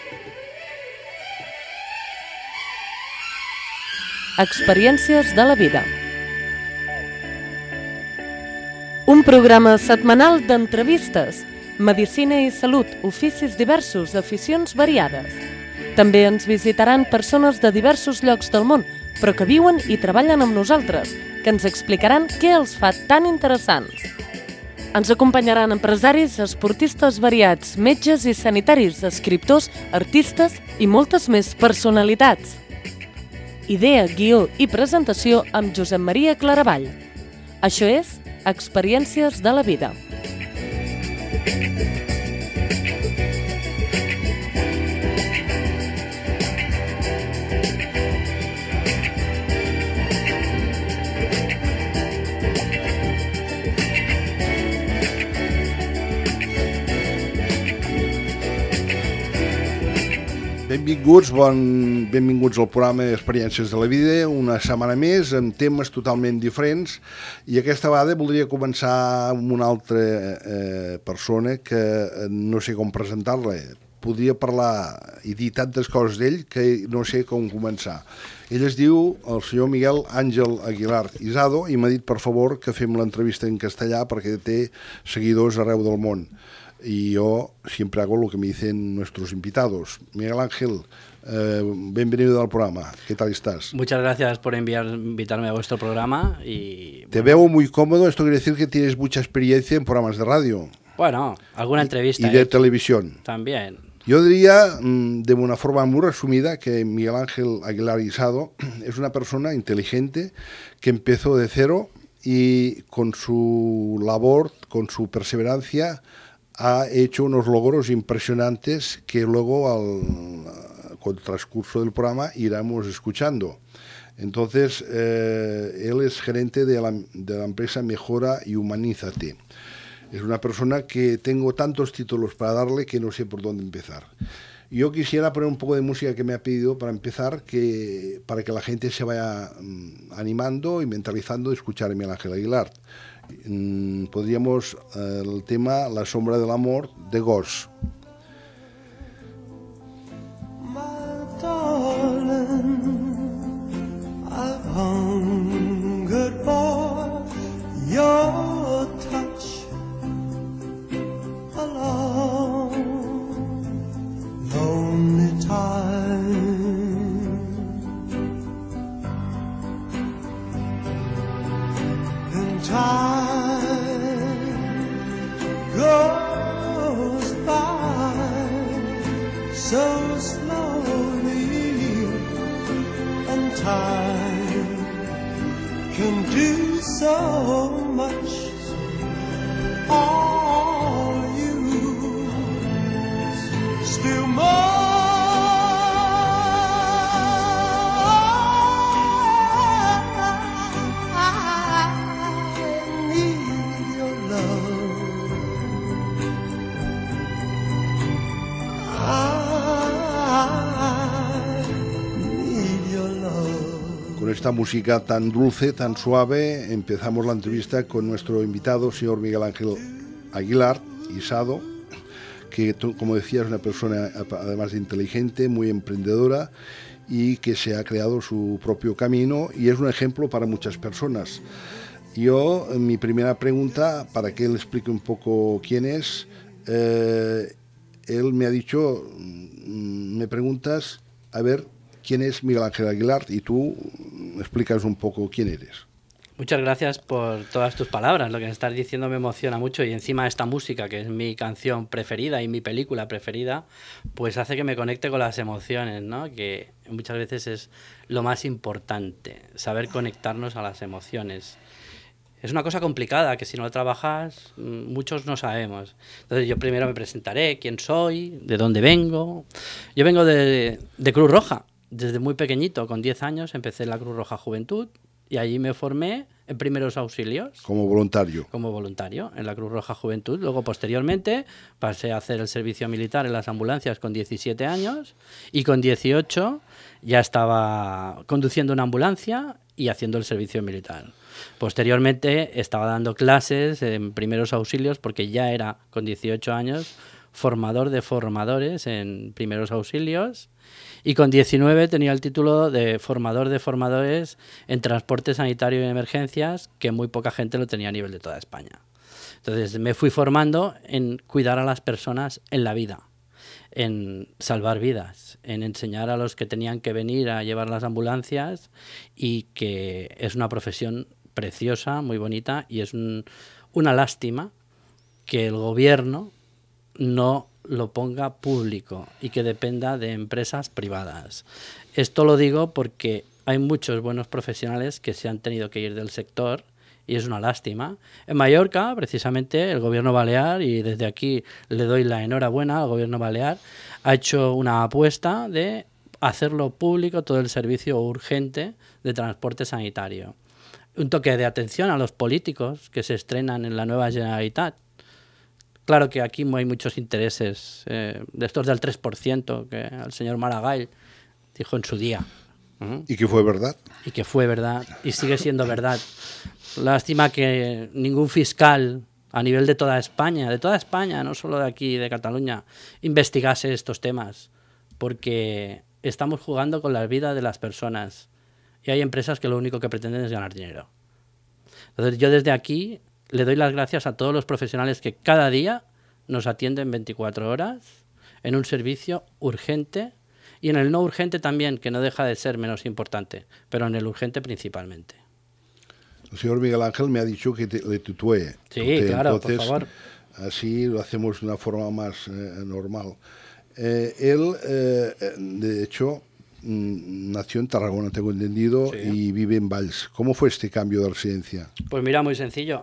Experiències de la vida. Un programa setmanal d'entrevistes, medicina i salut, oficis diversos, aficions variades. També ens visitaran persones de diversos llocs del món, però que viuen i treballen amb nosaltres, que ens explicaran què els fa tan interessants. Ens acompanyaran empresaris, esportistes variats, metges i sanitaris, escriptors, artistes i moltes més personalitats. Idea, guió i presentació amb Josep Maria Claravall. Això és Experiències de la vida. Benvinguts al programa Experiències de la vida, una setmana més amb temes totalment diferents, i aquesta vegada voldria començar amb una altra persona que no sé com presentar-la. Podria parlar i dir tantes coses d'ell que no sé com començar. Ell es diu el senyor Miguel Ángel Aguilar Isado i m'ha dit per favor que fem l'entrevista en castellà perquè té seguidors arreu del món. Y yo siempre hago lo que me dicen nuestros invitados. Miguel Ángel, bienvenido al programa. ¿Qué tal estás? Muchas gracias por invitarme a vuestro programa. Te veo muy cómodo. Esto quiere decir que tienes mucha experiencia en programas de radio. Bueno, alguna entrevista. Y de televisión. También. Yo diría, de una forma muy resumida, que Miguel Ángel Aguilar Isado es una persona inteligente que empezó de cero y con su labor, con su perseverancia, ha hecho unos logros impresionantes que luego con el transcurso del programa iremos escuchando. Entonces, él es gerente de la empresa Mejora y Humanízate. Es una persona que tengo tantos títulos para darle que no sé por dónde empezar. Yo quisiera poner un poco de música que me ha pedido para empezar, para que la gente se vaya animando y mentalizando de escuchar a Miguel Ángel Aguilar. Podríamos el tema La sombra del amor de Ghost. My darling, I've hungered for your touch a long, lonely time. And time goes by so slowly, and time can do so much. All you still more. Con esta música tan dulce, tan suave, empezamos la entrevista con nuestro invitado, señor Miguel Ángel Aguilar Isado, que, como decía, es una persona además de inteligente, muy emprendedora y que se ha creado su propio camino y es un ejemplo para muchas personas. Mi primera pregunta, para que él explique un poco quién es, él me ha dicho, me preguntas, a ver, ¿quién es Miguel Ángel Aguilar? Y tú explicas un poco quién eres. Muchas gracias por todas tus palabras. Lo que me estás diciendo me emociona mucho y encima esta música, que es mi canción preferida y mi película preferida, pues hace que me conecte con las emociones, ¿no? Que muchas veces es lo más importante, saber conectarnos a las emociones. Es una cosa complicada que si no la trabajas, muchos no sabemos. Entonces yo primero me presentaré, quién soy, de dónde vengo. Yo vengo de Cruz Roja. Desde muy pequeñito, con 10 años, empecé en la Cruz Roja Juventud y allí me formé en primeros auxilios. Como voluntario. Como voluntario en la Cruz Roja Juventud. Luego, posteriormente, pasé a hacer el servicio militar en las ambulancias con 17 años y con 18 ya estaba conduciendo una ambulancia y haciendo el servicio militar. Posteriormente estaba dando clases en primeros auxilios porque ya era, con 18 años, formador de formadores en primeros auxilios, y con 19 tenía el título de formador de formadores en transporte sanitario y emergencias, que muy poca gente lo tenía a nivel de toda España. Entonces me fui formando en cuidar a las personas en la vida, en salvar vidas, en enseñar a los que tenían que venir a llevar las ambulancias, y que es una profesión preciosa, muy bonita, y es una lástima que el gobierno no lo ponga público y que dependa de empresas privadas. Esto lo digo porque hay muchos buenos profesionales que se han tenido que ir del sector, y es una lástima. En Mallorca, precisamente, el gobierno balear, y desde aquí le doy la enhorabuena al gobierno balear, ha hecho una apuesta de hacerlo público todo el servicio urgente de transporte sanitario. Un toque de atención a los políticos que se estrenan en la nueva Generalitat. Claro que aquí hay muchos intereses, de estos del 3%, que el señor Maragall dijo en su día. Y que fue verdad. Y que fue verdad, y sigue siendo verdad. Lástima que ningún fiscal a nivel de toda España, no solo de aquí, de Cataluña, investigase estos temas, porque estamos jugando con la vida de las personas, y hay empresas que lo único que pretenden es ganar dinero. Entonces yo desde aquí le doy las gracias a todos los profesionales que cada día nos atienden 24 horas en un servicio urgente, y en el no urgente también, que no deja de ser menos importante, pero en el urgente principalmente. El señor Miguel Ángel me ha dicho que le tutúe. Sí, claro, entonces, por favor. Así lo hacemos de una forma más normal. Él, de hecho, nació en Tarragona, tengo entendido, sí, y vive en Valls. ¿Cómo fue este cambio de residencia? Pues mira, muy sencillo.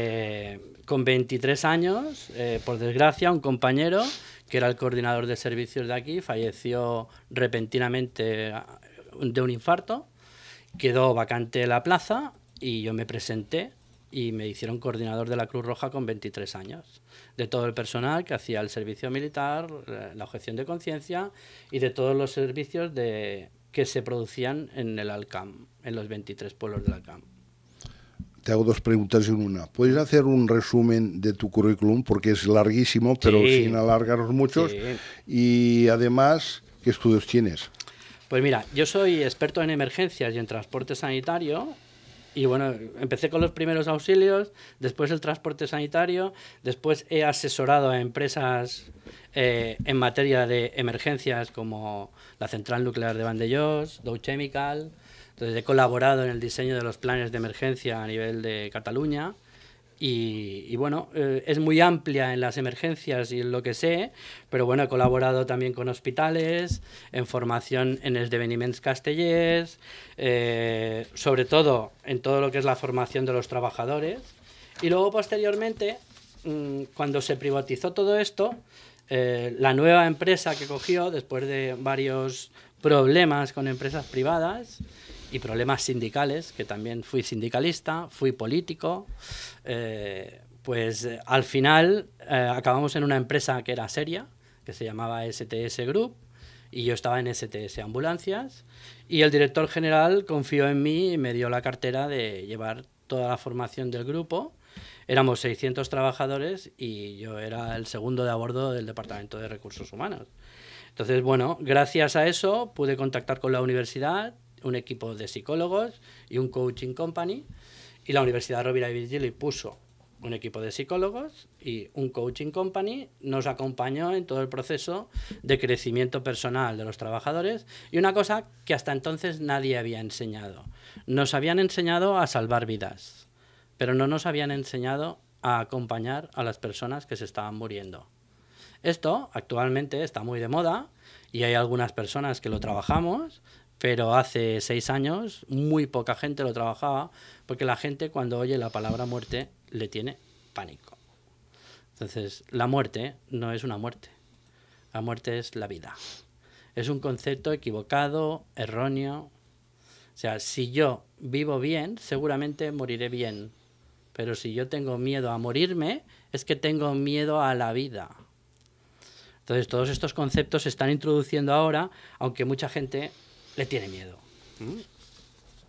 Con 23 años, por desgracia, un compañero que era el coordinador de servicios de aquí falleció repentinamente de un infarto. Quedó vacante la plaza y yo me presenté y me hicieron coordinador de la Cruz Roja con 23 años, de todo el personal que hacía el servicio militar, la objeción de conciencia y de todos los servicios que se producían en el Alcam, en los 23 pueblos del Alcam. Te hago dos preguntas en una. ¿Puedes hacer un resumen de tu currículum? Porque es larguísimo, pero sí, sin alargarnos muchos. Sí. Y además, ¿qué estudios tienes? Pues mira, yo soy experto en emergencias y en transporte sanitario. Y bueno, empecé con los primeros auxilios, después el transporte sanitario, después he asesorado a empresas en materia de emergencias como la central nuclear de Vandellós, Dow Chemical. Entonces he colaborado en el diseño de los planes de emergencia a nivel de Cataluña. Y bueno, es muy amplia en las emergencias y en lo que sé, pero bueno, he colaborado también con hospitales, en formación en esdeveniments castellers, sobre todo en todo lo que es la formación de los trabajadores. Y luego, posteriormente, cuando se privatizó todo esto, la nueva empresa que cogió, después de varios problemas con empresas privadas, y problemas sindicales, que también fui sindicalista, fui político, pues al final acabamos en una empresa que era seria, que se llamaba STS Group, y yo estaba en STS Ambulancias, y el director general confió en mí y me dio la cartera de llevar toda la formación del grupo. Éramos 600 trabajadores y yo era el segundo de a bordo del Departamento de Recursos Humanos. Entonces, bueno, gracias a eso pude contactar con la universidad, un equipo de psicólogos y un coaching company, y la Universidad Rovira i Virgili puso un equipo de psicólogos y un coaching company, nos acompañó en todo el proceso de crecimiento personal de los trabajadores, y una cosa que hasta entonces nadie había enseñado. Nos habían enseñado a salvar vidas, pero no nos habían enseñado a acompañar a las personas que se estaban muriendo. Esto actualmente está muy de moda y hay algunas personas que lo trabajamos, pero hace 6 años muy poca gente lo trabajaba, porque la gente cuando oye la palabra muerte le tiene pánico. Entonces, la muerte no es una muerte, la muerte es la vida. Es un concepto equivocado, erróneo. O sea, si yo vivo bien, seguramente moriré bien, pero si yo tengo miedo a morirme, es que tengo miedo a la vida. Entonces, todos estos conceptos se están introduciendo ahora, aunque mucha gente le tiene miedo.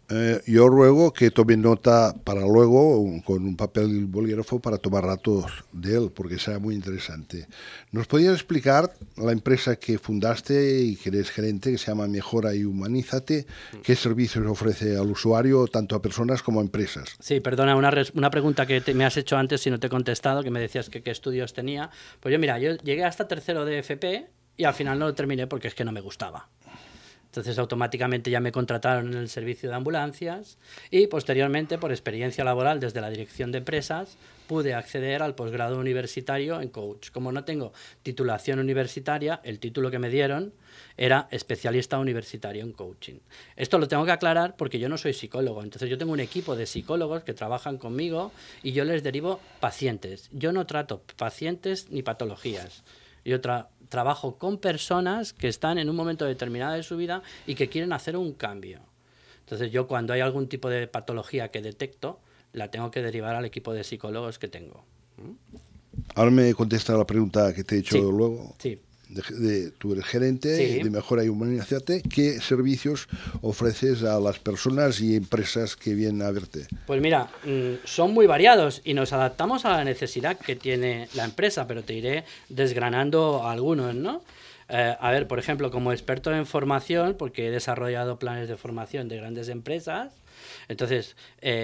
Yo ruego que tomen nota para luego, con un papel y un bolígrafo, para tomar datos de él, porque será muy interesante. ¿Nos podías explicar la empresa que fundaste y que eres gerente, que se llama Mejora y Humanízate? ¿Qué servicios ofrece al usuario, tanto a personas como a empresas? Sí, perdona, una pregunta que me has hecho antes y no te he contestado, que me decías que qué estudios tenía. Pues yo llegué hasta tercero de FP y al final no lo terminé porque es que no me gustaba. Entonces automáticamente ya me contrataron en el servicio de ambulancias y posteriormente, por experiencia laboral desde la dirección de empresas, pude acceder al posgrado universitario en coach. Como no tengo titulación universitaria, el título que me dieron era especialista universitario en coaching. Esto lo tengo que aclarar porque yo no soy psicólogo, entonces yo tengo un equipo de psicólogos que trabajan conmigo y yo les derivo pacientes. Yo no trato pacientes ni patologías. Yo trabajo con personas que están en un momento determinado de su vida y que quieren hacer un cambio. Entonces yo cuando hay algún tipo de patología que detecto, la tengo que derivar al equipo de psicólogos que tengo. Ahora me contesta la pregunta que te he hecho luego. Sí. Tú eres gerente de Mejora y Humanízate. ¿Qué servicios ofreces a las personas y empresas que vienen a verte? Pues mira, son muy variados y nos adaptamos a la necesidad que tiene la empresa, pero te iré desgranando algunos, ¿no? A ver, por ejemplo, como experto en formación, porque he desarrollado planes de formación de grandes empresas, entonces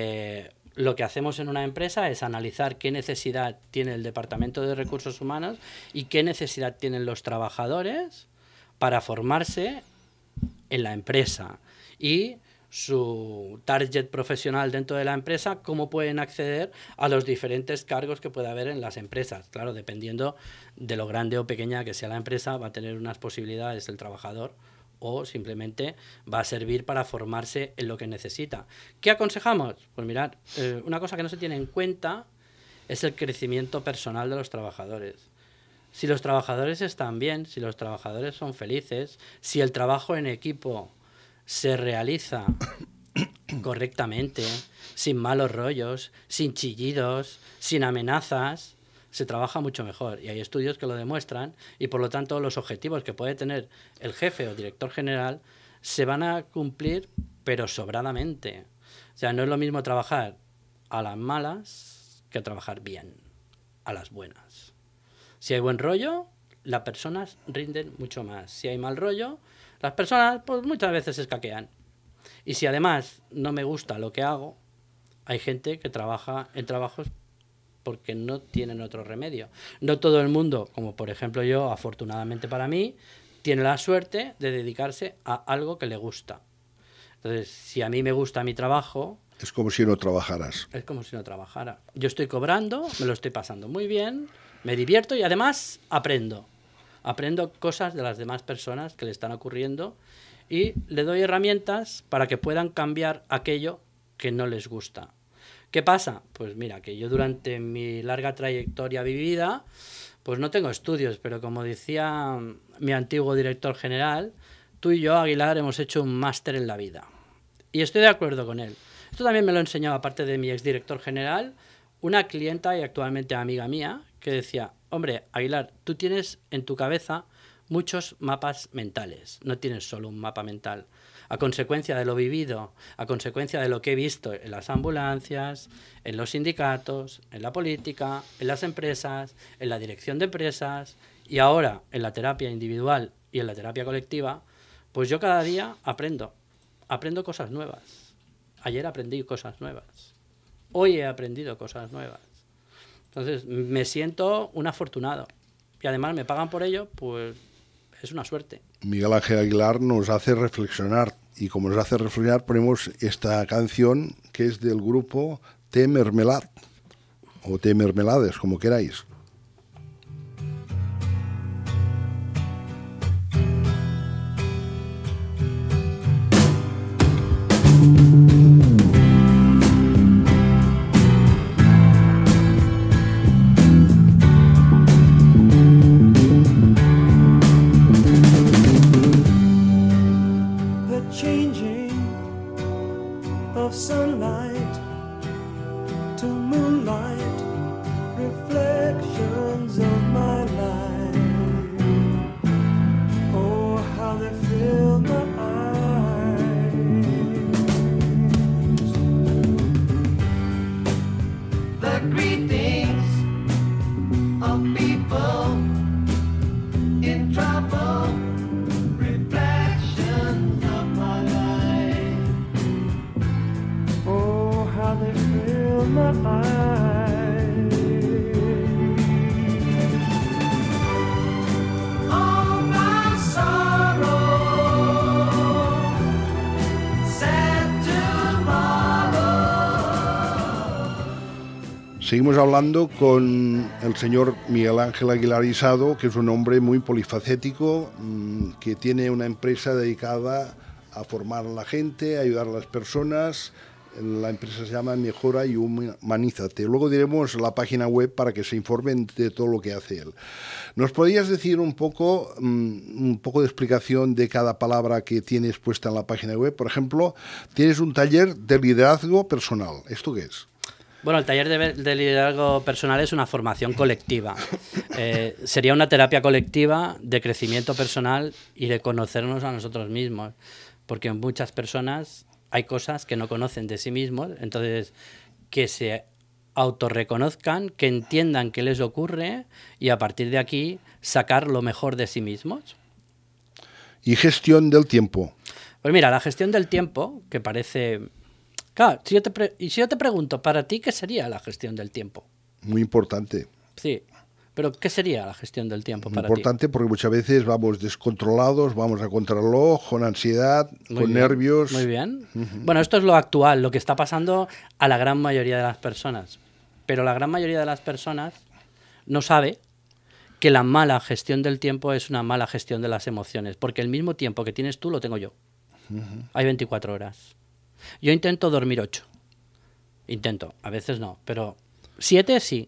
lo que hacemos en una empresa es analizar qué necesidad tiene el Departamento de Recursos Humanos y qué necesidad tienen los trabajadores para formarse en la empresa y su target profesional dentro de la empresa, cómo pueden acceder a los diferentes cargos que puede haber en las empresas. Claro, dependiendo de lo grande o pequeña que sea la empresa, va a tener unas posibilidades el trabajador o simplemente va a servir para formarse en lo que necesita. ¿Qué aconsejamos? Pues mirad, una cosa que no se tiene en cuenta es el crecimiento personal de los trabajadores. Si los trabajadores están bien, si los trabajadores son felices, si el trabajo en equipo se realiza correctamente, sin malos rollos, sin chillidos, sin amenazas, se trabaja mucho mejor y hay estudios que lo demuestran y por lo tanto los objetivos que puede tener el jefe o director general se van a cumplir pero sobradamente. O sea, no es lo mismo trabajar a las malas que trabajar bien, a las buenas. Si hay buen rollo, las personas rinden mucho más. Si hay mal rollo, las personas pues muchas veces se escaquean. Y si además no me gusta lo que hago, hay gente que trabaja en trabajos porque no tienen otro remedio. No todo el mundo, como por ejemplo yo, afortunadamente para mí, tiene la suerte de dedicarse a algo que le gusta. Entonces, si a mí me gusta mi trabajo... Es como si no trabajaras. Es como si no trabajara. Yo estoy cobrando, me lo estoy pasando muy bien, me divierto y además aprendo. Aprendo cosas de las demás personas que le están ocurriendo y le doy herramientas para que puedan cambiar aquello que no les gusta. ¿Qué pasa? Pues mira, que yo durante mi larga trayectoria vivida, pues no tengo estudios, pero como decía mi antiguo director general, tú y yo, Aguilar, hemos hecho un máster en la vida. Y estoy de acuerdo con él. Esto también me lo enseñaba, aparte de mi exdirector general, una clienta y actualmente amiga mía, que decía, hombre, Aguilar, tú tienes en tu cabeza muchos mapas mentales, no tienes solo un mapa mental. A consecuencia de lo vivido, a consecuencia de lo que he visto en las ambulancias, en los sindicatos, en la política, en las empresas, en la dirección de empresas y ahora en la terapia individual y en la terapia colectiva, pues yo cada día aprendo cosas nuevas. Ayer aprendí cosas nuevas. Hoy he aprendido cosas nuevas. Entonces me siento un afortunado y además me pagan por ello, pues es una suerte. Miguel Ángel Aguilar nos hace reflexionar y como nos hace reflexionar ponemos esta canción que es del grupo Té Mermelad o Té Mermelades, como queráis. Sunlight to moonlight reflection. Seguimos hablando con el señor Miguel Ángel Aguilar Isado, que es un hombre muy polifacético, que tiene una empresa dedicada a formar a la gente, a ayudar a las personas. La empresa se llama Mejora y Humanízate. Luego diremos la página web para que se informen de todo lo que hace él. ¿Nos podrías decir un poco de explicación de cada palabra que tienes puesta en la página web? Por ejemplo, tienes un taller de liderazgo personal. ¿Esto qué es? Bueno, el taller de liderazgo personal es una formación colectiva. Sería una terapia colectiva de crecimiento personal y de conocernos a nosotros mismos. Porque muchas personas hay cosas que no conocen de sí mismos, entonces que se autorreconozcan, que entiendan qué les ocurre y a partir de aquí sacar lo mejor de sí mismos. ¿Y gestión del tiempo? Pues mira, la gestión del tiempo, que parece... Claro, si yo te pregunto, ¿para ti qué sería la gestión del tiempo? Muy importante. Sí, pero ¿qué sería la gestión del tiempo para ti? Importante porque muchas veces vamos descontrolados, vamos a contrarreloj, con ansiedad, con nervios. Muy bien. Bueno, esto es lo actual, lo que está pasando a la gran mayoría de las personas. Pero la gran mayoría de las personas no sabe que la mala gestión del tiempo es una mala gestión de las emociones, porque el mismo tiempo que tienes tú lo tengo yo. Hay 24 horas. Yo intento dormir 8. Intento, a veces no, pero 7 sí.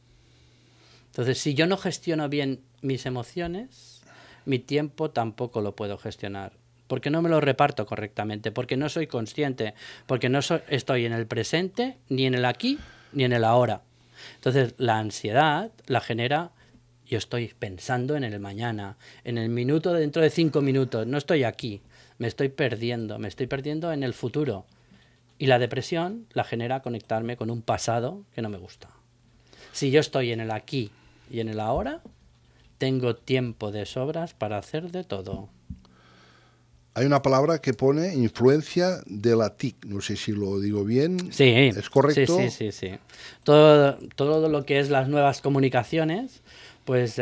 Entonces, si yo no gestiono bien mis emociones, mi tiempo tampoco lo puedo gestionar. Porque no me lo reparto correctamente, porque no soy consciente, porque no estoy en el presente, ni en el aquí, ni en el ahora. Entonces, la ansiedad la genera, yo estoy pensando en el mañana, en el minuto dentro de 5 minutos, no estoy aquí, me estoy perdiendo en el futuro. Y la depresión la genera conectarme con un pasado que no me gusta. Si yo estoy en el aquí y en el ahora, tengo tiempo de sobras para hacer de todo. Hay una palabra que pone influencia de la TIC. No sé si lo digo bien. Sí. ¿Es correcto? Sí. Todo lo que es las nuevas comunicaciones, pues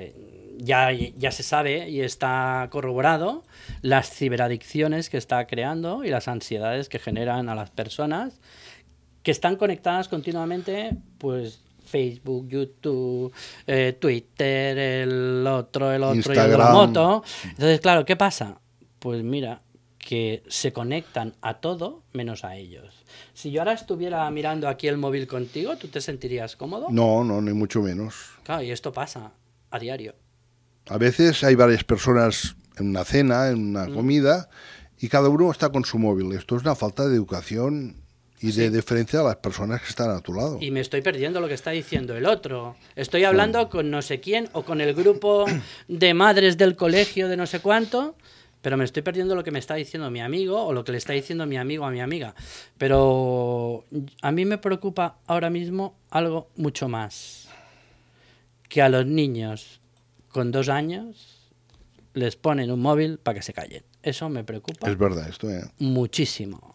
ya se sabe y está corroborado las ciberadicciones que está creando y las ansiedades que generan a las personas que están conectadas continuamente, pues Facebook, YouTube, Twitter, el otro Instagram. y la moto. Entonces, claro, ¿qué pasa? Pues mira, que se conectan a todo menos a ellos. Si yo ahora estuviera mirando aquí el móvil contigo, ¿tú te sentirías cómodo? No, ni mucho menos. Claro, y esto pasa a diario. A veces hay varias personas en una cena, en una comida, y cada uno está con su móvil. Esto es una falta de educación y de deferencia a las personas que están a tu lado. Y me estoy perdiendo lo que está diciendo el otro. Estoy hablando con no sé quién o con el grupo de madres del colegio de no sé cuánto, pero me estoy perdiendo lo que me está diciendo mi amigo o lo que le está diciendo mi amigo a mi amiga. Pero a mí me preocupa ahora mismo algo mucho más. Que a los niños con 2 años les ponen un móvil para que se callen. Eso me preocupa. Es verdad esto, Muchísimo.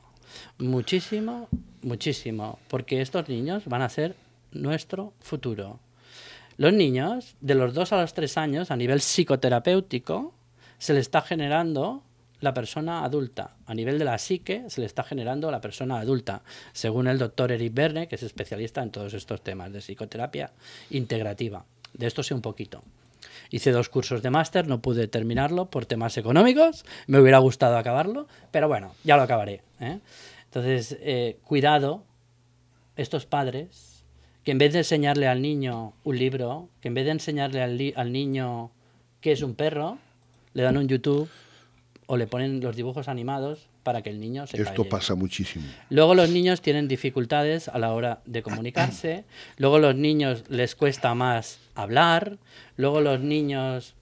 Muchísimo. Porque estos niños van a ser nuestro futuro. Los niños, de los 2 a los 3 años, a nivel psicoterapéutico, se le está generando la persona adulta. A nivel de la psique, se le está generando la persona adulta. Según el doctor Eric Berne, que es especialista en todos estos temas de psicoterapia integrativa. De esto sé un poquito. Hice 2 cursos de máster, no pude terminarlo por temas económicos. Me hubiera gustado acabarlo, pero bueno, ya lo acabaré. Entonces, cuidado, estos padres, que en vez de enseñarle al niño un libro, que en vez de enseñarle al niño qué es un perro, le dan un YouTube o le ponen los dibujos animados para que el niño se calle. Esto pasa muchísimo. Luego los niños tienen dificultades a la hora de comunicarse, luego los niños les cuesta más hablar, luego los niños,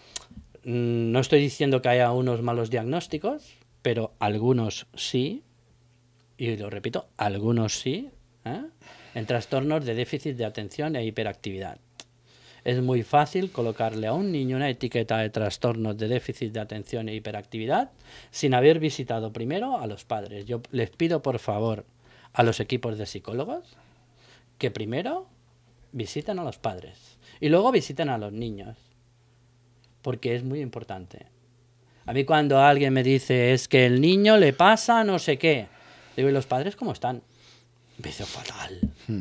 no estoy diciendo que haya unos malos diagnósticos, pero algunos sí, y lo repito, algunos sí, en trastornos de déficit de atención e hiperactividad. Es muy fácil colocarle a un niño una etiqueta de trastornos de déficit de atención e hiperactividad sin haber visitado primero a los padres. Yo les pido, por favor, a los equipos de psicólogos que primero visiten a los padres y luego visiten a los niños, porque es muy importante. A mí cuando alguien me dice es que el niño le pasa no sé qué, digo, ¿y los padres cómo están? Me dice, fatal.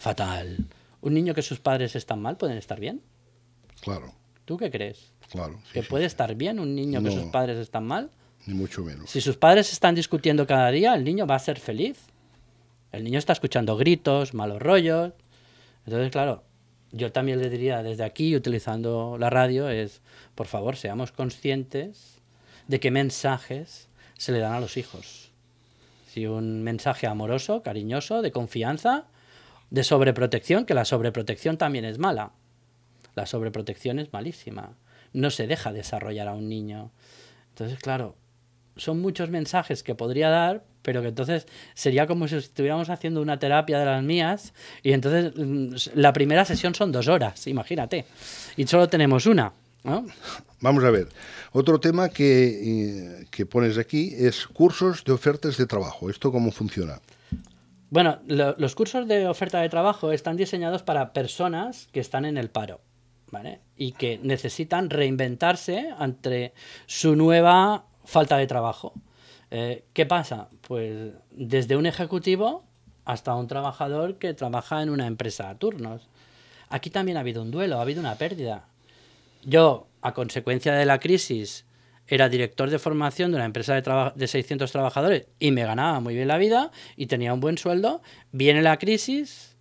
fatal. ¿Un niño que sus padres están mal pueden estar bien? Claro, ¿Tú qué crees? claro. Sí, ¿Que sí, puede sí. estar bien un niño que No. sus padres están mal? Ni mucho menos. Si sus padres están discutiendo cada día, el niño va a ser feliz. El niño está escuchando gritos, malos rollos. Entonces, claro, yo también le diría desde aquí, utilizando la radio, es, por favor, seamos conscientes de qué mensajes se le dan a los hijos. Si un mensaje amoroso, cariñoso, de confianza, de sobreprotección, que la sobreprotección también es mala. La sobreprotección es malísima. No se deja desarrollar a un niño. Entonces, claro, son muchos mensajes que podría dar, pero que entonces sería como si estuviéramos haciendo una terapia de las mías y entonces la primera sesión son 2 horas, imagínate. Y solo tenemos una, ¿no? Vamos a ver. Otro tema que pones aquí es cursos de ofertas de trabajo. ¿Esto cómo funciona? Bueno, los cursos de oferta de trabajo están diseñados para personas que están en el paro, ¿vale? Y que necesitan reinventarse ante su nueva falta de trabajo. ¿Qué pasa? Pues desde un ejecutivo hasta un trabajador que trabaja en una empresa a turnos. Aquí también ha habido un duelo, ha habido una pérdida. Yo, a consecuencia de la crisis, era director de formación de una empresa de 600 trabajadores y me ganaba muy bien la vida y tenía un buen sueldo. Viene la crisis,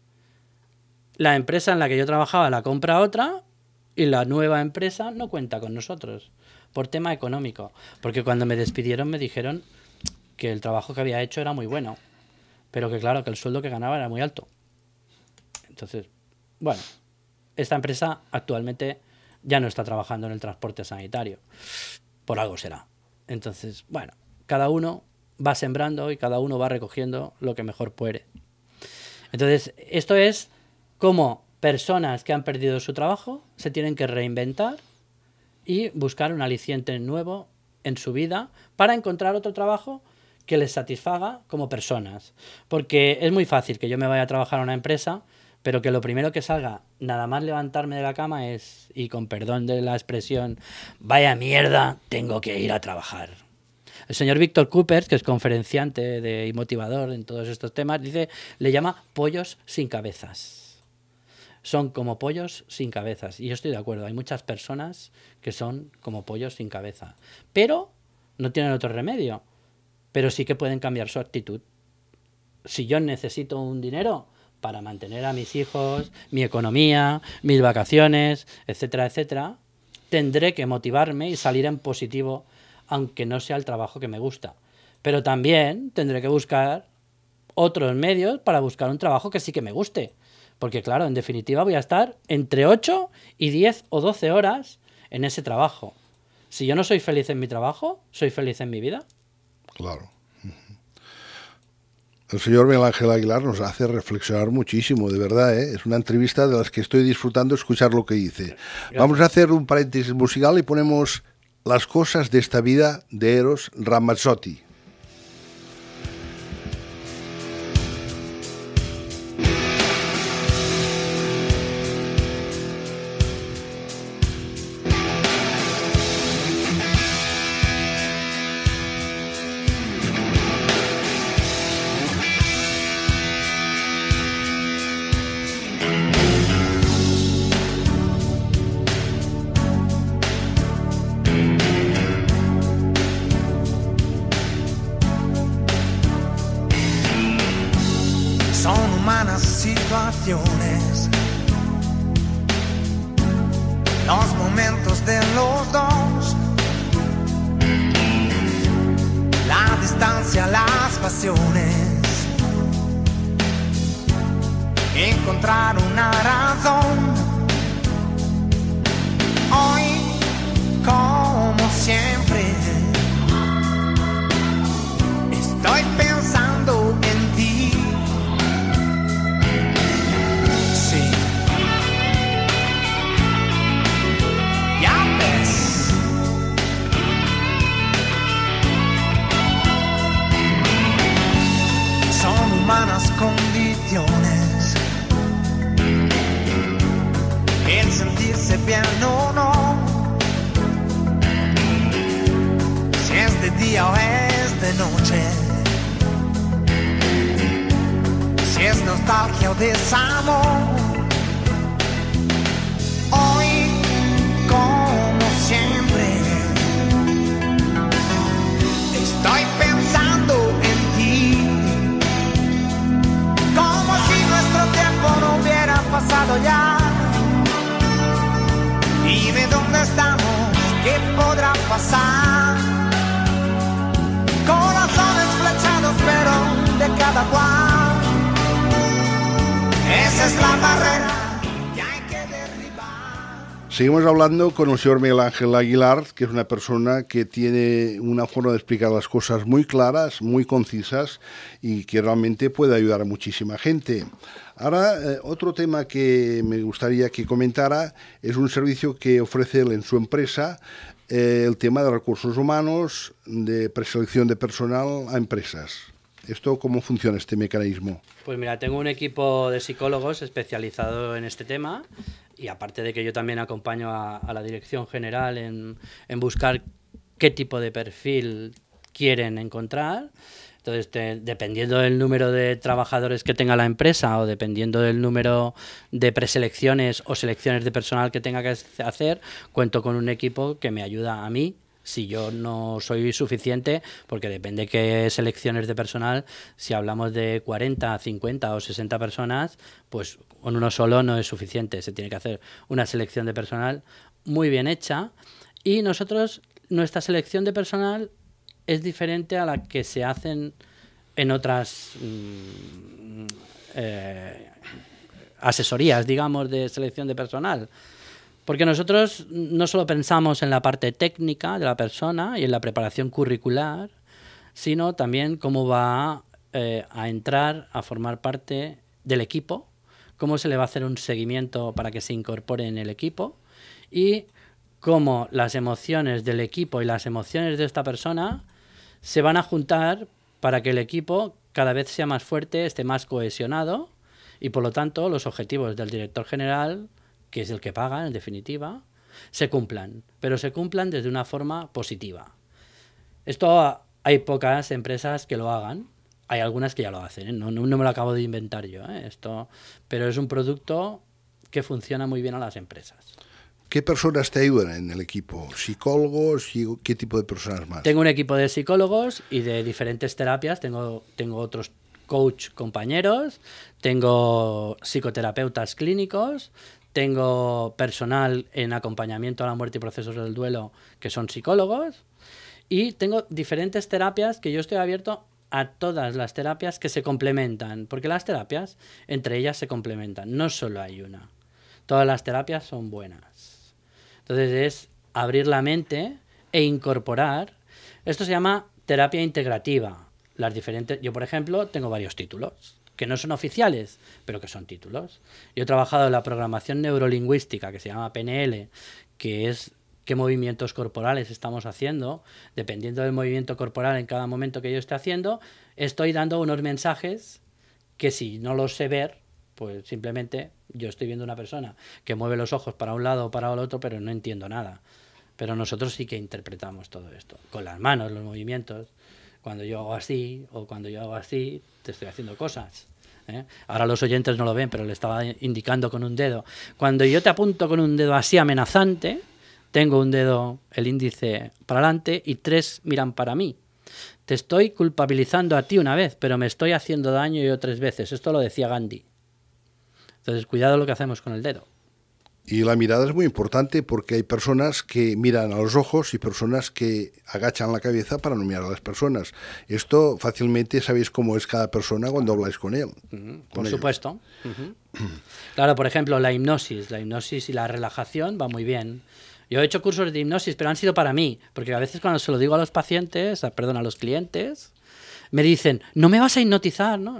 la empresa en la que yo trabajaba la compra otra y la nueva empresa no cuenta con nosotros por tema económico. Porque cuando me despidieron me dijeron que el trabajo que había hecho era muy bueno, pero que claro, que el sueldo que ganaba era muy alto. Entonces, bueno, esta empresa actualmente ya no está trabajando en el transporte sanitario. Por algo será. Entonces, bueno, cada uno va sembrando y cada uno va recogiendo lo que mejor puede. Entonces, esto es cómo personas que han perdido su trabajo se tienen que reinventar y buscar un aliciente nuevo en su vida para encontrar otro trabajo que les satisfaga como personas. Porque es muy fácil que yo me vaya a trabajar a una empresa, pero que lo primero que salga, nada más levantarme de la cama es, y con perdón de la expresión, vaya mierda, tengo que ir a trabajar. El señor Víctor Coopers, que es conferenciante y motivador en todos estos temas, le llama pollos sin cabezas. Son como pollos sin cabezas. Y yo estoy de acuerdo, hay muchas personas que son como pollos sin cabeza. Pero no tienen otro remedio. Pero sí que pueden cambiar su actitud. Si yo necesito un dinero para mantener a mis hijos, mi economía, mis vacaciones, etcétera, etcétera, tendré que motivarme y salir en positivo, aunque no sea el trabajo que me gusta. Pero también tendré que buscar otros medios para buscar un trabajo que sí que me guste. Porque claro, en definitiva voy a estar entre 8 y 10 o 12 horas en ese trabajo. Si yo no soy feliz en mi trabajo, ¿soy feliz en mi vida? Claro. El señor Miguel Ángel Aguilar nos hace reflexionar muchísimo, de verdad, ¿eh? Es una entrevista de las que estoy disfrutando escuchar lo que dice. Gracias. Vamos a hacer un paréntesis musical y ponemos Las cosas de esta vida de Eros Ramazzotti. Situaciones, los momentos de los dos, la distancia, las pasiones, encontrar una razón. Hoy, como siempre, estoy pensando en ti. Humanas condiciones, el sentirse bien o no, si es de día o es de noche, si es nostalgia o desamor. Hoy, como siempre, estoy pensando en ti, como si nuestro tiempo no hubiera pasado ya. Dime dónde estamos, qué podrá pasar. Corazones flechados, pero de cada cual. Esa es la barrera que hay que derribar. Seguimos hablando con el señor Miguel Ángel Aguilar, que es una persona que tiene una forma de explicar las cosas muy claras, muy concisas y que realmente puede ayudar a muchísima gente. Ahora, otro tema que me gustaría que comentara es un servicio que ofrece él en su empresa, el tema de recursos humanos, de preselección de personal a empresas. ¿Esto cómo funciona este mecanismo? Pues mira, tengo un equipo de psicólogos especializado en este tema y aparte de que yo también acompaño a la dirección general en buscar qué tipo de perfil quieren encontrar. Entonces, dependiendo del número de trabajadores que tenga la empresa o dependiendo del número de preselecciones o selecciones de personal que tenga que hacer, cuento con un equipo que me ayuda a mí si yo no soy suficiente, porque depende qué selecciones de personal, si hablamos de 40, 50 o 60 personas, pues con uno solo no es suficiente, se tiene que hacer una selección de personal muy bien hecha y nuestra selección de personal es diferente a la que se hacen en otras asesorías, digamos, de selección de personal. Porque nosotros no solo pensamos en la parte técnica de la persona y en la preparación curricular, sino también cómo va a entrar a formar parte del equipo, cómo se le va a hacer un seguimiento para que se incorpore en el equipo y cómo las emociones del equipo y las emociones de esta persona se van a juntar para que el equipo cada vez sea más fuerte, esté más cohesionado y por lo tanto los objetivos del director general, que es el que paga en definitiva, se cumplan, pero se cumplan desde una forma positiva. Esto hay pocas empresas que lo hagan, hay algunas que ya lo hacen, ¿eh? No me lo acabo de inventar yo, pero es un producto que funciona muy bien a las empresas. ¿Qué personas te ayudan en el equipo? ¿Psicólogos y qué tipo de personas más? Tengo un equipo de psicólogos y de diferentes terapias. Tengo otros coach compañeros, tengo psicoterapeutas clínicos, tengo personal en acompañamiento a la muerte y procesos del duelo que son psicólogos y tengo diferentes terapias que yo estoy abierto a todas las terapias que se complementan, porque las terapias entre ellas se complementan, no solo hay una. Todas las terapias son buenas. Entonces es abrir la mente e incorporar. Esto se llama terapia integrativa. Yo, por ejemplo, tengo varios títulos que no son oficiales, pero que son títulos. Yo he trabajado en la programación neurolingüística, que se llama PNL, que es qué movimientos corporales estamos haciendo. Dependiendo del movimiento corporal en cada momento que yo esté haciendo, estoy dando unos mensajes que si no los sé ver, pues simplemente yo estoy viendo una persona que mueve los ojos para un lado o para el otro, pero no entiendo nada. Pero nosotros sí que interpretamos todo esto. Con las manos, los movimientos. Cuando yo hago así o cuando yo hago así, te estoy haciendo cosas. Ahora los oyentes no lo ven, pero le estaba indicando con un dedo. Cuando yo te apunto con un dedo así amenazante, tengo un dedo, el índice para adelante y 3 miran para mí. Te estoy culpabilizando a ti una vez, pero me estoy haciendo daño yo 3 veces. Esto lo decía Gandhi. Entonces, cuidado lo que hacemos con el dedo. Y la mirada es muy importante porque hay personas que miran a los ojos y personas que agachan la cabeza para no mirar a las personas. Esto fácilmente sabéis cómo es cada persona cuando habláis con él. Por supuesto. Claro, por ejemplo, la hipnosis y la relajación va muy bien. Yo he hecho cursos de hipnosis, pero han sido para mí, porque a veces cuando se lo digo a los pacientes, a los clientes, me dicen, ¿no me vas a hipnotizar? No.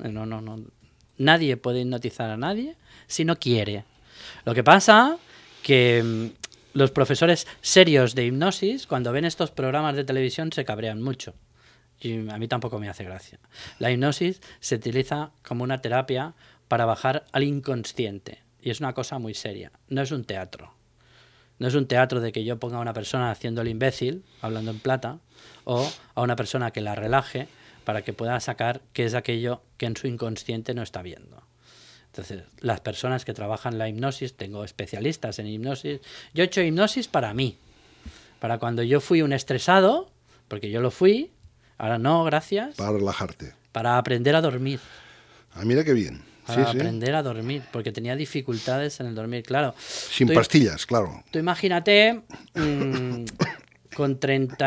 Nadie puede hipnotizar a nadie si no quiere. Lo que pasa que los profesores serios de hipnosis, cuando ven estos programas de televisión, se cabrean mucho. Y a mí tampoco me hace gracia. La hipnosis se utiliza como una terapia para bajar al inconsciente. Y es una cosa muy seria. No es un teatro. No es un teatro de que yo ponga a una persona haciendo el imbécil, hablando en plata, o a una persona que la relaje para que pueda sacar qué es aquello que en su inconsciente no está viendo. Entonces, las personas que trabajan la hipnosis, tengo especialistas en hipnosis. Yo he hecho hipnosis para mí, para cuando yo fui un estresado, porque yo lo fui, ahora no, gracias. Para relajarte. Para aprender a dormir. Ah, mira qué bien. Para aprender a dormir, porque tenía dificultades en el dormir, claro. Sin pastillas, claro. Tú imagínate, con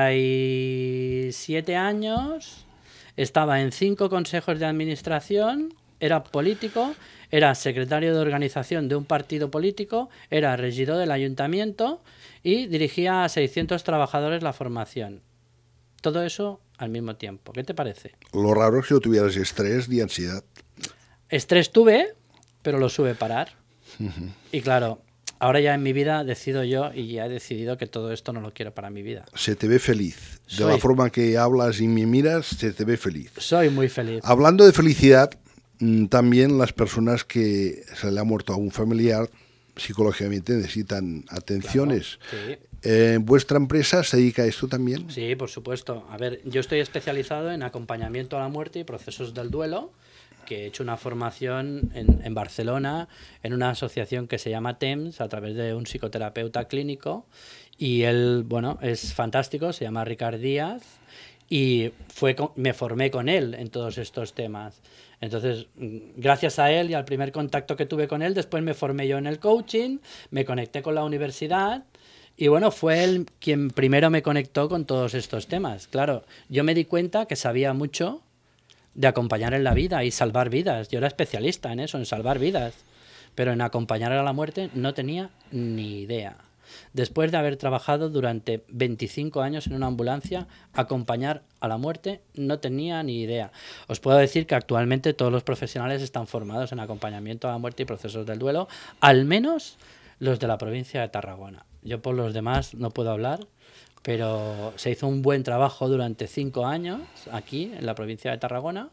37 años, estaba en 5 consejos de administración, era político, era secretario de organización de un partido político, era regidor del ayuntamiento y dirigía a 600 trabajadores la formación. Todo eso al mismo tiempo. ¿Qué te parece? Lo raro es que no tuvieras estrés ni ansiedad. Estrés tuve, pero lo supe parar. Y claro, ahora ya en mi vida decido yo y ya he decidido que todo esto no lo quiero para mi vida. Se te ve feliz. De la forma que hablas y me miras, se te ve feliz. Soy muy feliz. Hablando de felicidad, también las personas que se le ha muerto a un familiar psicológicamente necesitan atenciones. Claro, sí. ¿Vuestra empresa se dedica a esto también? Sí, por supuesto. A ver, yo estoy especializado en acompañamiento a la muerte y procesos del duelo, que he hecho una formación en Barcelona, en una asociación que se llama TEMS, a través de un psicoterapeuta clínico, y él, bueno, es fantástico, se llama Ricard Díaz, y me formé con él en todos estos temas. Entonces, gracias a él y al primer contacto que tuve con él, después me formé yo en el coaching, me conecté con la universidad, y bueno, fue él quien primero me conectó con todos estos temas. Claro, yo me di cuenta que sabía mucho de acompañar en la vida y salvar vidas. Yo era especialista en eso, en salvar vidas. Pero en acompañar a la muerte no tenía ni idea. Después de haber trabajado durante 25 años en una ambulancia, acompañar a la muerte no tenía ni idea. Os puedo decir que actualmente todos los profesionales están formados en acompañamiento a la muerte y procesos del duelo, al menos los de la provincia de Tarragona. Yo por los demás no puedo hablar, pero se hizo un buen trabajo durante 5 años aquí en la provincia de Tarragona,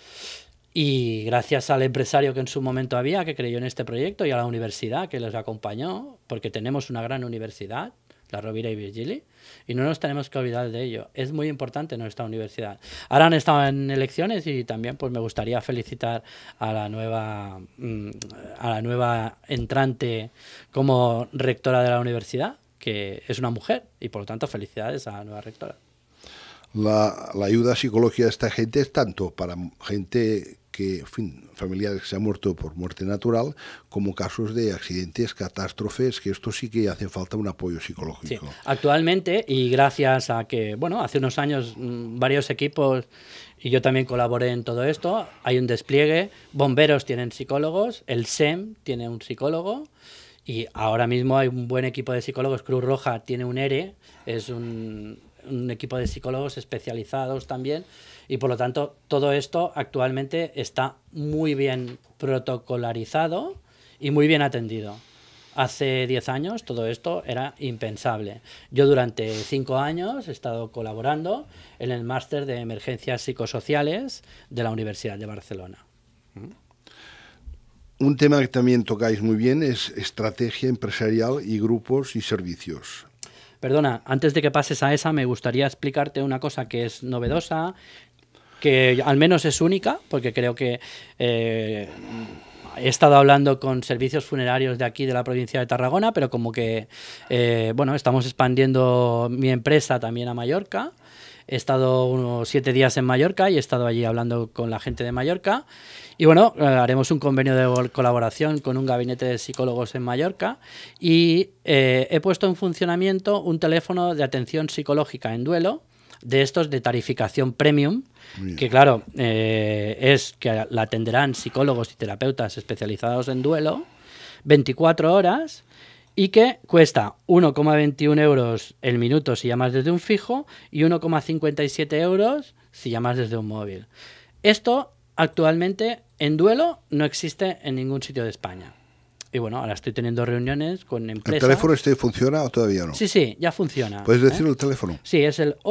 y gracias al empresario que en su momento había, que creyó en este proyecto, y a la universidad que les acompañó, porque tenemos una gran universidad, la Rovira i Virgili, y no nos tenemos que olvidar de ello. Es muy importante nuestra universidad. Ahora han estado en elecciones y también pues me gustaría felicitar a la nueva entrante como rectora de la universidad, que es una mujer, y por lo tanto felicidades a la nueva rectora. La ayuda psicológica de esta gente es tanto para gente que, en fin, familiares que se han muerto por muerte natural, como casos de accidentes, catástrofes, que esto sí que hace falta un apoyo psicológico. Sí. Actualmente, y gracias a que, bueno, hace unos años varios equipos, y yo también colaboré en todo esto, hay un despliegue, bomberos tienen psicólogos, el SEM tiene un psicólogo, y ahora mismo hay un buen equipo de psicólogos. Cruz Roja tiene un ERE, es un equipo de psicólogos especializados también, y por lo tanto todo esto actualmente está muy bien protocolarizado y muy bien atendido. Hace 10 años todo esto era impensable. Yo durante 5 años he estado colaborando en el máster de emergencias psicosociales de la Universidad de Barcelona. Un tema que también tocáis muy bien es estrategia empresarial y grupos y servicios. Perdona, antes de que pases a esa, me gustaría explicarte una cosa que es novedosa, que al menos es única, porque creo que he estado hablando con servicios funerarios de aquí, de la provincia de Tarragona, pero como que, bueno, estamos expandiendo mi empresa también a Mallorca. He estado unos 7 días en Mallorca y he estado allí hablando con la gente de Mallorca. Y bueno, haremos un convenio de colaboración con un gabinete de psicólogos en Mallorca, y he puesto en funcionamiento un teléfono de atención psicológica en duelo, de estos de tarificación premium, que claro, es que la atenderán psicólogos y terapeutas especializados en duelo 24 horas, y que cuesta 1,21 euros el minuto si llamas desde un fijo y 1,57 euros si llamas desde un móvil. Esto actualmente en duelo no existe en ningún sitio de España. Y bueno, ahora estoy teniendo reuniones con empresas. ¿El teléfono este funciona o todavía no? Sí, ya funciona. ¿Puedes decir el teléfono? Sí, es el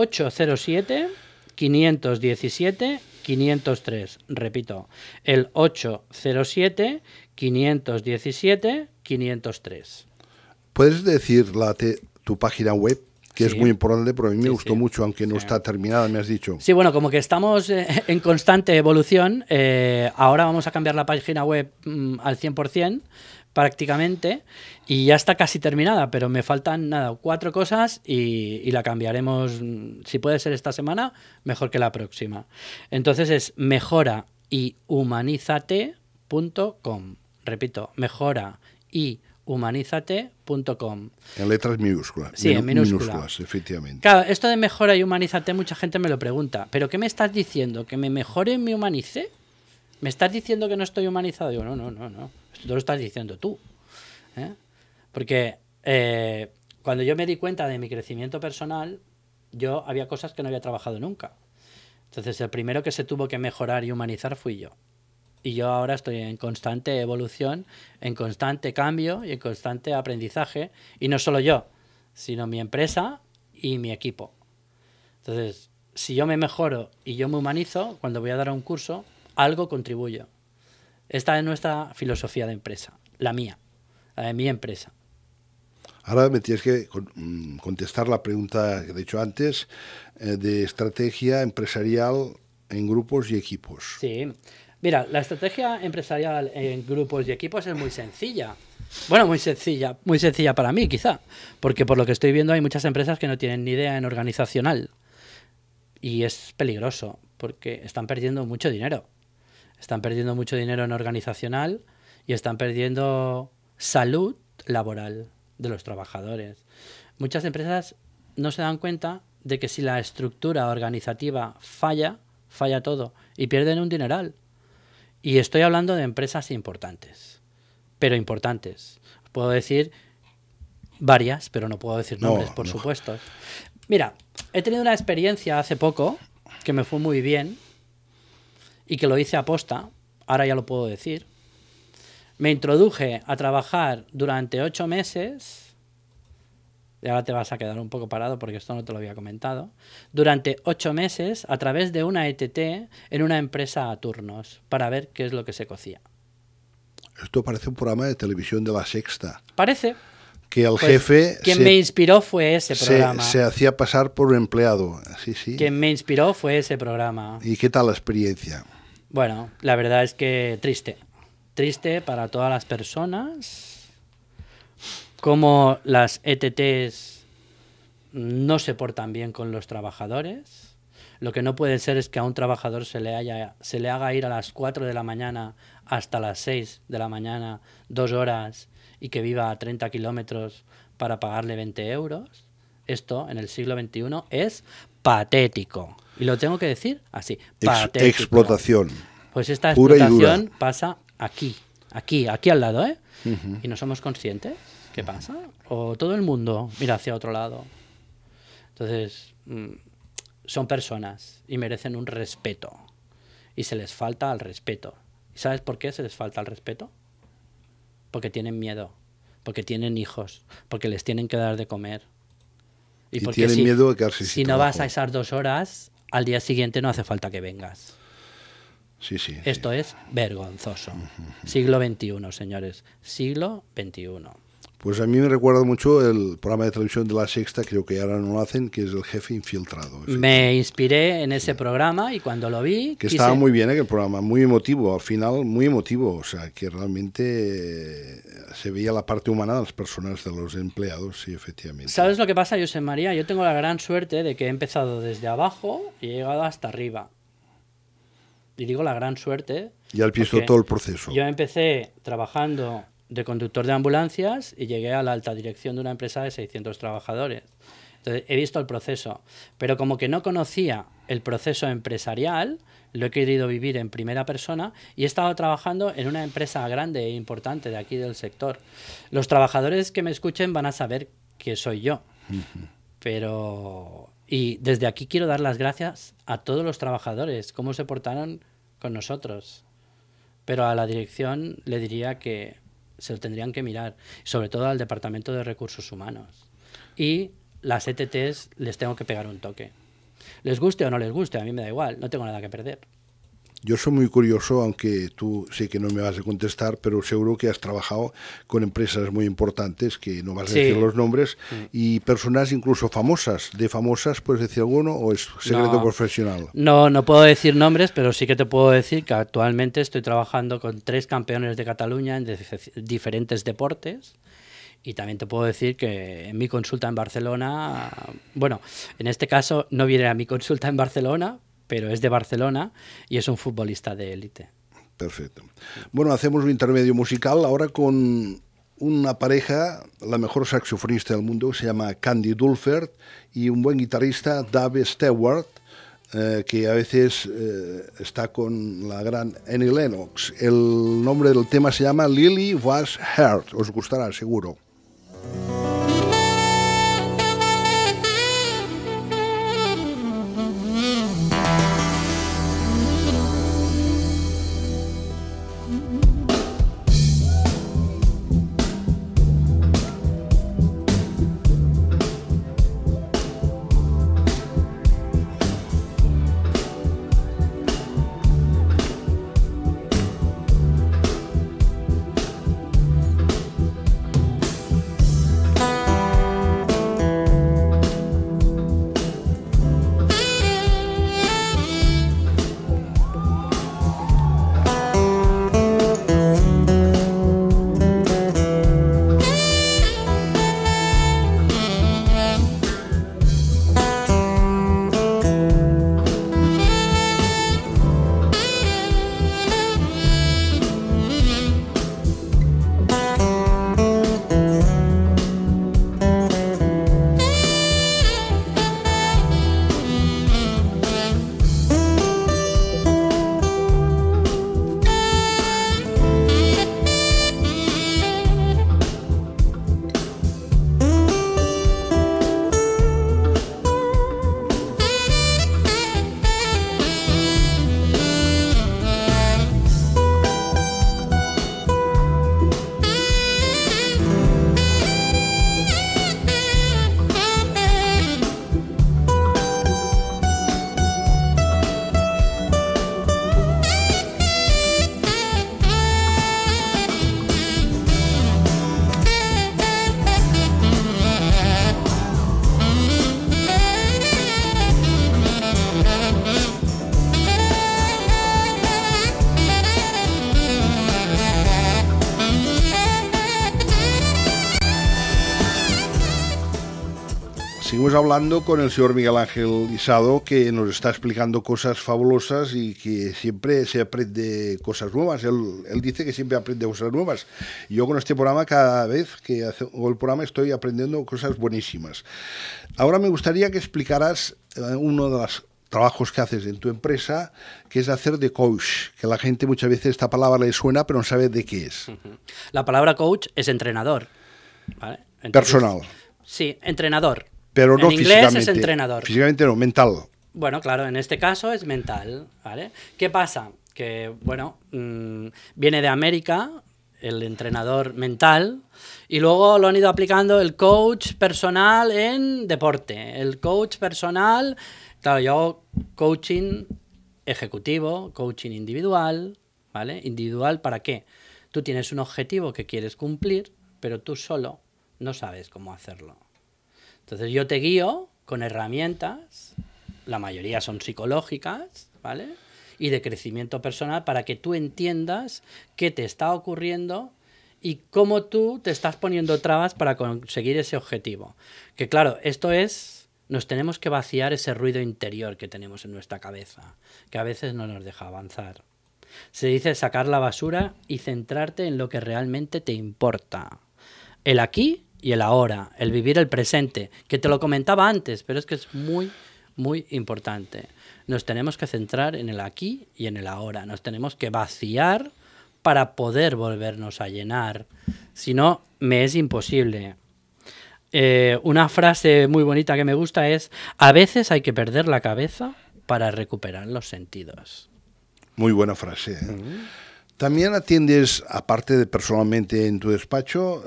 807-517-503. Repito, el 807-517-503. ¿Puedes decir tu página web? que es Sí. muy importante, pero a mí me Sí, gustó sí. mucho, aunque no Sí. está terminada, me has dicho. Sí, bueno, como que estamos en constante evolución, ahora vamos a cambiar la página web al 100%, prácticamente, y ya está casi terminada, pero me faltan, 4 cosas y la cambiaremos, si puede ser esta semana, mejor que la próxima. Entonces es mejorayhumanízate.com. Repito, mejorayhumanízate.com. En letras minúsculas. Sí, en minúscula. Efectivamente. Claro, esto de mejora y humanízate, mucha gente me lo pregunta. ¿Pero qué me estás diciendo? ¿Que me mejore y me humanice? ¿Me estás diciendo que no estoy humanizado? Digo, no. Esto lo estás diciendo tú. ¿Eh? Porque cuando yo me di cuenta de mi crecimiento personal, yo había cosas que no había trabajado nunca. Entonces, el primero que se tuvo que mejorar y humanizar fui yo. Y yo ahora estoy en constante evolución, en constante cambio y en constante aprendizaje. Y no solo yo, sino mi empresa y mi equipo. Entonces, si yo me mejoro y yo me humanizo, cuando voy a dar un curso, algo contribuyo. Esta es nuestra filosofía de empresa, la mía, la de mi empresa. Ahora me tienes que contestar la pregunta que he dicho antes, de estrategia empresarial en grupos y equipos. Sí. Mira, la estrategia empresarial en grupos y equipos es muy sencilla. Bueno, muy sencilla para mí, quizá, porque por lo que estoy viendo hay muchas empresas que no tienen ni idea en organizacional y es peligroso porque están perdiendo mucho dinero. Están perdiendo mucho dinero en organizacional y están perdiendo salud laboral de los trabajadores. Muchas empresas no se dan cuenta de que si la estructura organizativa falla todo y pierden un dineral. Y estoy hablando de empresas importantes, pero importantes. Puedo decir varias, pero no puedo decir nombres, por supuesto. Mira, he tenido una experiencia hace poco que me fue muy bien y que lo hice aposta, ahora ya lo puedo decir. Me introduje a trabajar durante 8 meses, y ahora te vas a quedar un poco parado porque esto no te lo había comentado, durante 8 meses a través de una ETT en una empresa a turnos para ver qué es lo que se cocía. Esto parece un programa de televisión de La Sexta. Parece. Que el Pues, jefe... quien me inspiró fue ese programa. Se hacía pasar por un empleado. Sí. Quien me inspiró fue ese programa. ¿Y qué tal la experiencia? Bueno, la verdad es que triste. Triste para todas las personas. Como las ETTs no se portan bien con los trabajadores. Lo que no puede ser es que a un trabajador se le haga ir a las 4 de la mañana hasta las 6 de la mañana, 2 horas, y que viva a 30 kilómetros para pagarle 20 euros. Esto, en el siglo XXI, es patético. Y lo tengo que decir así, patético. Explotación. Pues esta pura explotación pasa aquí al lado, ¿eh? Uh-huh. ¿Y no somos conscientes? ¿Qué pasa? O todo el mundo mira hacia otro lado. Entonces, son personas y merecen un respeto. Y se les falta al respeto. ¿Y sabes por qué se les falta al respeto? Porque tienen miedo, porque tienen hijos, porque les tienen que dar de comer. Y porque tienen miedo de quedarse sin si no vas a esas 2 horas, al día siguiente no hace falta que vengas. Sí. Esto es vergonzoso. Siglo XXI, señores. Siglo XXI. Pues a mí me recuerda mucho el programa de televisión de La Sexta, creo que ahora no lo hacen, que es El Jefe Infiltrado. Me inspiré en ese programa y cuando lo vi... Que estaba muy bien, el programa, muy emotivo, al final muy emotivo, o sea, que realmente se veía la parte humana de las personas, de los empleados, sí, efectivamente. ¿Sabes lo que pasa, José María? Yo tengo la gran suerte de que he empezado desde abajo y he llegado hasta arriba. Y digo la gran suerte... Ya has visto todo el proceso. Yo empecé trabajando de conductor de ambulancias y llegué a la alta dirección de una empresa de 600 trabajadores. Entonces, he visto el proceso, pero como que no conocía el proceso empresarial, lo he querido vivir en primera persona y he estado trabajando en una empresa grande e importante de aquí del sector. Los trabajadores que me escuchen van a saber que soy yo. Pero... Y desde aquí quiero dar las gracias a todos los trabajadores, cómo se portaron con nosotros. Pero a la dirección le diría que se lo tendrían que mirar, sobre todo al Departamento de Recursos Humanos. Y las ETTs les tengo que pegar un toque. Les guste o no les guste, a mí me da igual, no tengo nada que perder. Yo soy muy curioso, aunque tú sé que no me vas a contestar, pero seguro que has trabajado con empresas muy importantes, que no vas a decir los nombres, y personas incluso famosas. ¿De famosas puedes decir alguno o es secreto profesional? No puedo decir nombres, pero sí que te puedo decir que actualmente estoy trabajando con 3 campeones de Cataluña en diferentes deportes. Y también te puedo decir que en mi consulta en Barcelona, bueno, en este caso no viene a mi consulta en Barcelona, pero es de Barcelona y es un futbolista de élite. Perfecto. Bueno, hacemos un intermedio musical ahora con una pareja, la mejor saxofonista del mundo, se llama Candy Dulfer, y un buen guitarrista, Dave Stewart, que a veces está con la gran Annie Lennox. El nombre del tema se llama Lily Was Hurt. Os gustará, seguro. Seguimos hablando con el señor Miguel Ángel Isado, que nos está explicando cosas fabulosas y que siempre se aprende cosas nuevas. Él dice que siempre aprende cosas nuevas. Y yo con este programa, cada vez que hago el programa, estoy aprendiendo cosas buenísimas. Ahora me gustaría que explicaras uno de los trabajos que haces en tu empresa, que es hacer de coach, que la gente muchas veces esta palabra le suena, pero no sabe de qué es. La palabra coach es entrenador, ¿vale? Entonces, personal. Sí, entrenador. Pero no en inglés físicamente. es entrenador. Físicamente no, mental. Bueno, claro, en este caso es mental, ¿vale? ¿Qué pasa? Que, bueno, viene de América el entrenador mental y luego lo han ido aplicando el coach personal en deporte. El coach personal, claro, yo hago coaching ejecutivo, coaching individual, ¿vale? ¿Individual para qué? Tú tienes un objetivo que quieres cumplir, pero tú solo no sabes cómo hacerlo. Entonces yo te guío con herramientas, la mayoría son psicológicas, ¿vale? Y de crecimiento personal para que tú entiendas qué te está ocurriendo y cómo tú te estás poniendo trabas para conseguir ese objetivo. Que claro, esto es, nos tenemos que vaciar ese ruido interior que tenemos en nuestra cabeza, que a veces no nos deja avanzar. Se dice sacar la basura y centrarte en lo que realmente te importa. El aquí y el ahora, el vivir el presente, que te lo comentaba antes, pero es que es muy, muy importante. Nos tenemos que centrar en el aquí y en el ahora. Nos tenemos que vaciar para poder volvernos a llenar. Si no, me es imposible. Una frase muy bonita que me gusta es: a veces hay que perder la cabeza para recuperar los sentidos. Muy buena frase, ¿eh? También atiendes, aparte de personalmente en tu despacho,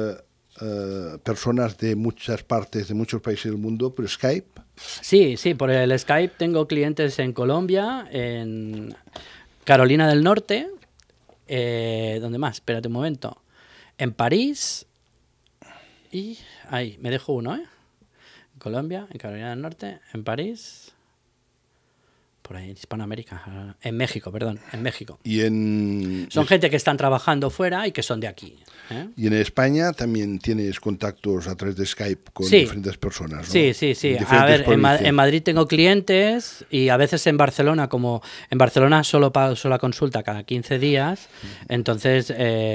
personas de muchas partes, de muchos países del mundo, por Skype. Sí, por el Skype tengo clientes en Colombia, en Carolina del Norte, ¿dónde más? Espérate un momento. En París y... Ahí, me dejo uno, En Colombia, en Carolina del Norte, en París... Por ahí, en Hispanoamérica. En México, perdón, en México. Son gente que están trabajando fuera y que son de aquí. Y en España también tienes contactos a través de Skype con diferentes personas, ¿no? Sí. A ver, en Madrid tengo clientes y a veces en Barcelona, como en Barcelona solo pago la consulta cada 15 días, entonces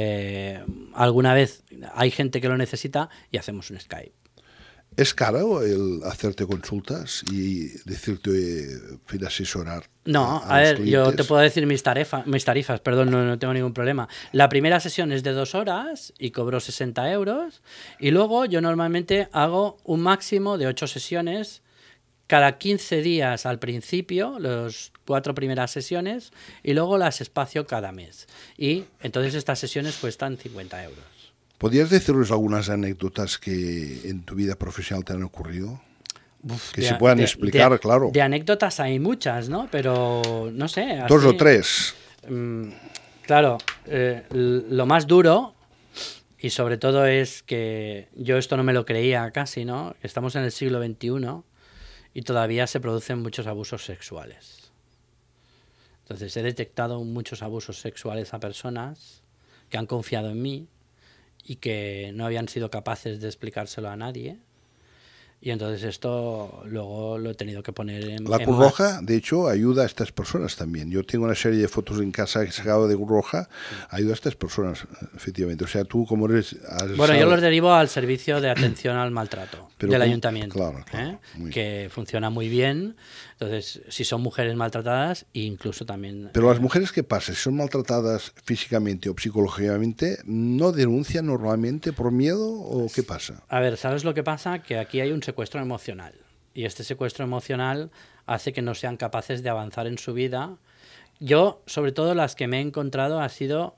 alguna vez hay gente que lo necesita y hacemos un Skype. ¿Es caro el hacerte consultas y decirte, asesorar? No, a ver, yo te puedo decir mis tarifas, perdón, no tengo ningún problema. La primera sesión es de 2 horas y cobro 60 euros. Y luego yo normalmente hago un máximo de 8 sesiones cada 15 días al principio, las 4 primeras sesiones, y luego las espacio cada mes. Y entonces estas sesiones cuestan 50 euros. ¿Podrías decirnos algunas anécdotas que en tu vida profesional te han ocurrido? Que se puedan explicar, claro. De anécdotas hay muchas, ¿no? Pero no sé. 2 o 3. Claro, lo más duro, y sobre todo es que yo esto no me lo creía casi, ¿no? Estamos en el siglo XXI y todavía se producen muchos abusos sexuales. Entonces he detectado muchos abusos sexuales a personas que han confiado en mí y que no habían sido capaces de explicárselo a nadie. Y entonces esto luego lo he tenido que poner en... La Cruz Roja, de hecho, ayuda a estas personas también. Yo tengo una serie de fotos en casa que he sacado de Cruz Roja, ayuda a estas personas, efectivamente. O sea, tú como eres... Bueno, yo los derivo al servicio de atención al maltrato del ayuntamiento, claro, que funciona muy bien. Entonces, si son mujeres maltratadas, incluso también... Pero las mujeres, ¿qué pasa? Si son maltratadas físicamente o psicológicamente, ¿no denuncian normalmente por miedo o qué pasa? A ver, ¿sabes lo que pasa? Que aquí hay un secuestro emocional. Y este secuestro emocional hace que no sean capaces de avanzar en su vida. Yo, sobre todo, las que me he encontrado ha sido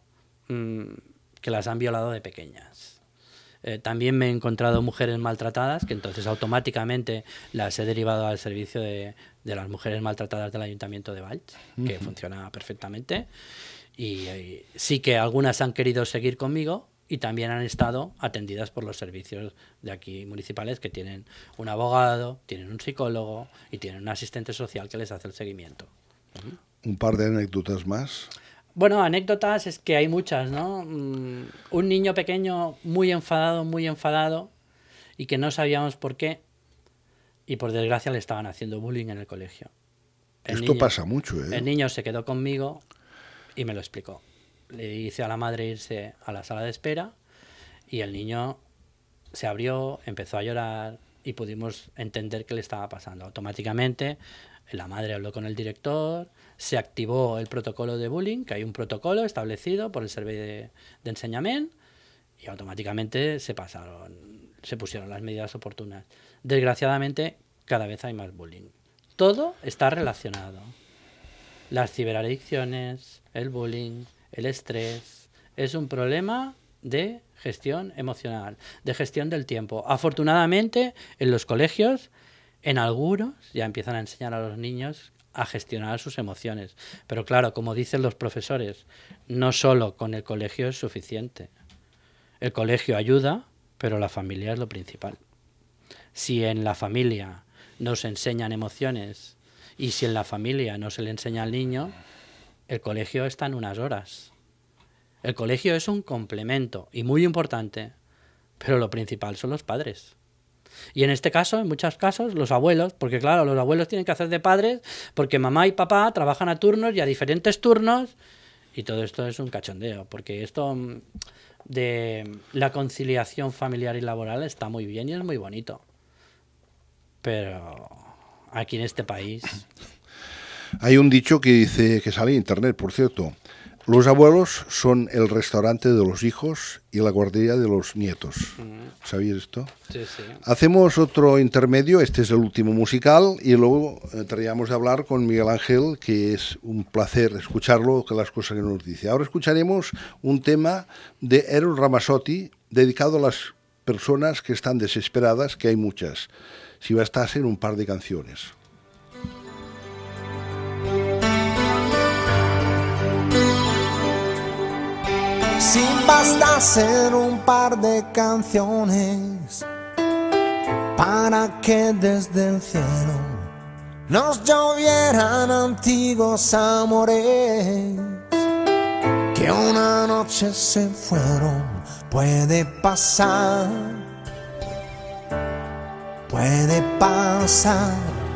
que las han violado de pequeñas. También me he encontrado mujeres maltratadas, que entonces automáticamente las he derivado al servicio de las mujeres maltratadas del Ayuntamiento de Valls, que funciona perfectamente. Y sí que algunas han querido seguir conmigo y también han estado atendidas por los servicios de aquí municipales, que tienen un abogado, tienen un psicólogo y tienen un asistente social que les hace el seguimiento. Un par de anécdotas más. Bueno, anécdotas es que hay muchas, ¿no? Un niño pequeño muy enfadado y que no sabíamos por qué, y por desgracia le estaban haciendo bullying en el colegio. Esto pasa mucho, ¿eh? El niño se quedó conmigo y me lo explicó. Le hice a la madre irse a la sala de espera y el niño se abrió, empezó a llorar y pudimos entender qué le estaba pasando. Automáticamente la madre habló con el director, se activó el protocolo de bullying, que hay un protocolo establecido por el Servei de Ensenyament, y automáticamente se pusieron las medidas oportunas. Desgraciadamente, cada vez hay más bullying. Todo está relacionado. Las ciberadicciones, el bullying, el estrés, es un problema de gestión emocional, de gestión del tiempo. Afortunadamente, en los colegios, en algunos ya empiezan a enseñar a los niños a gestionar sus emociones. Pero claro, como dicen los profesores, no solo con el colegio es suficiente. El colegio ayuda, pero la familia es lo principal. Si en la familia no se enseñan emociones y si en la familia no se le enseña al niño, el colegio está en unas horas. El colegio es un complemento y muy importante, pero lo principal son los padres. Y en este caso, en muchos casos, los abuelos, porque claro, los abuelos tienen que hacer de padres porque mamá y papá trabajan a turnos y a diferentes turnos, y todo esto es un cachondeo, porque esto de la conciliación familiar y laboral está muy bien y es muy bonito. Pero aquí en este país... Hay un dicho que dice, que sale en internet, por cierto: los abuelos son el restaurante de los hijos y la guardería de los nietos. ¿Sabías esto? Sí, sí. Hacemos otro intermedio, este es el último musical, y luego traíamos de hablar con Miguel Ángel, que es un placer escucharlo, que las cosas que nos dice. Ahora escucharemos un tema de Eros Ramazzotti, dedicado a las personas que están desesperadas, que hay muchas. Si bastasen un par de canciones. bastasen un par de canciones para que desde el cielo nos llovieran antiguos amores que una noche se fueron, puede pasar, puede pasar.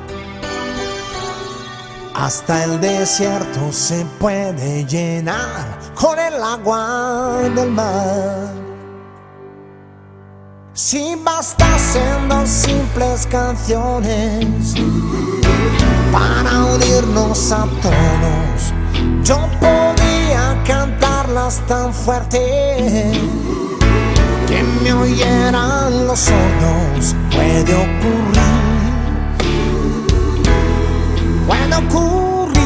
Hasta el desierto se puede llenar con el agua del mar. Si bastasen dos simples canciones para unirnos a todos, yo podría cantarlas tan fuerte que me oyeran los sordos. Puede ocurrir, puede ocurrir.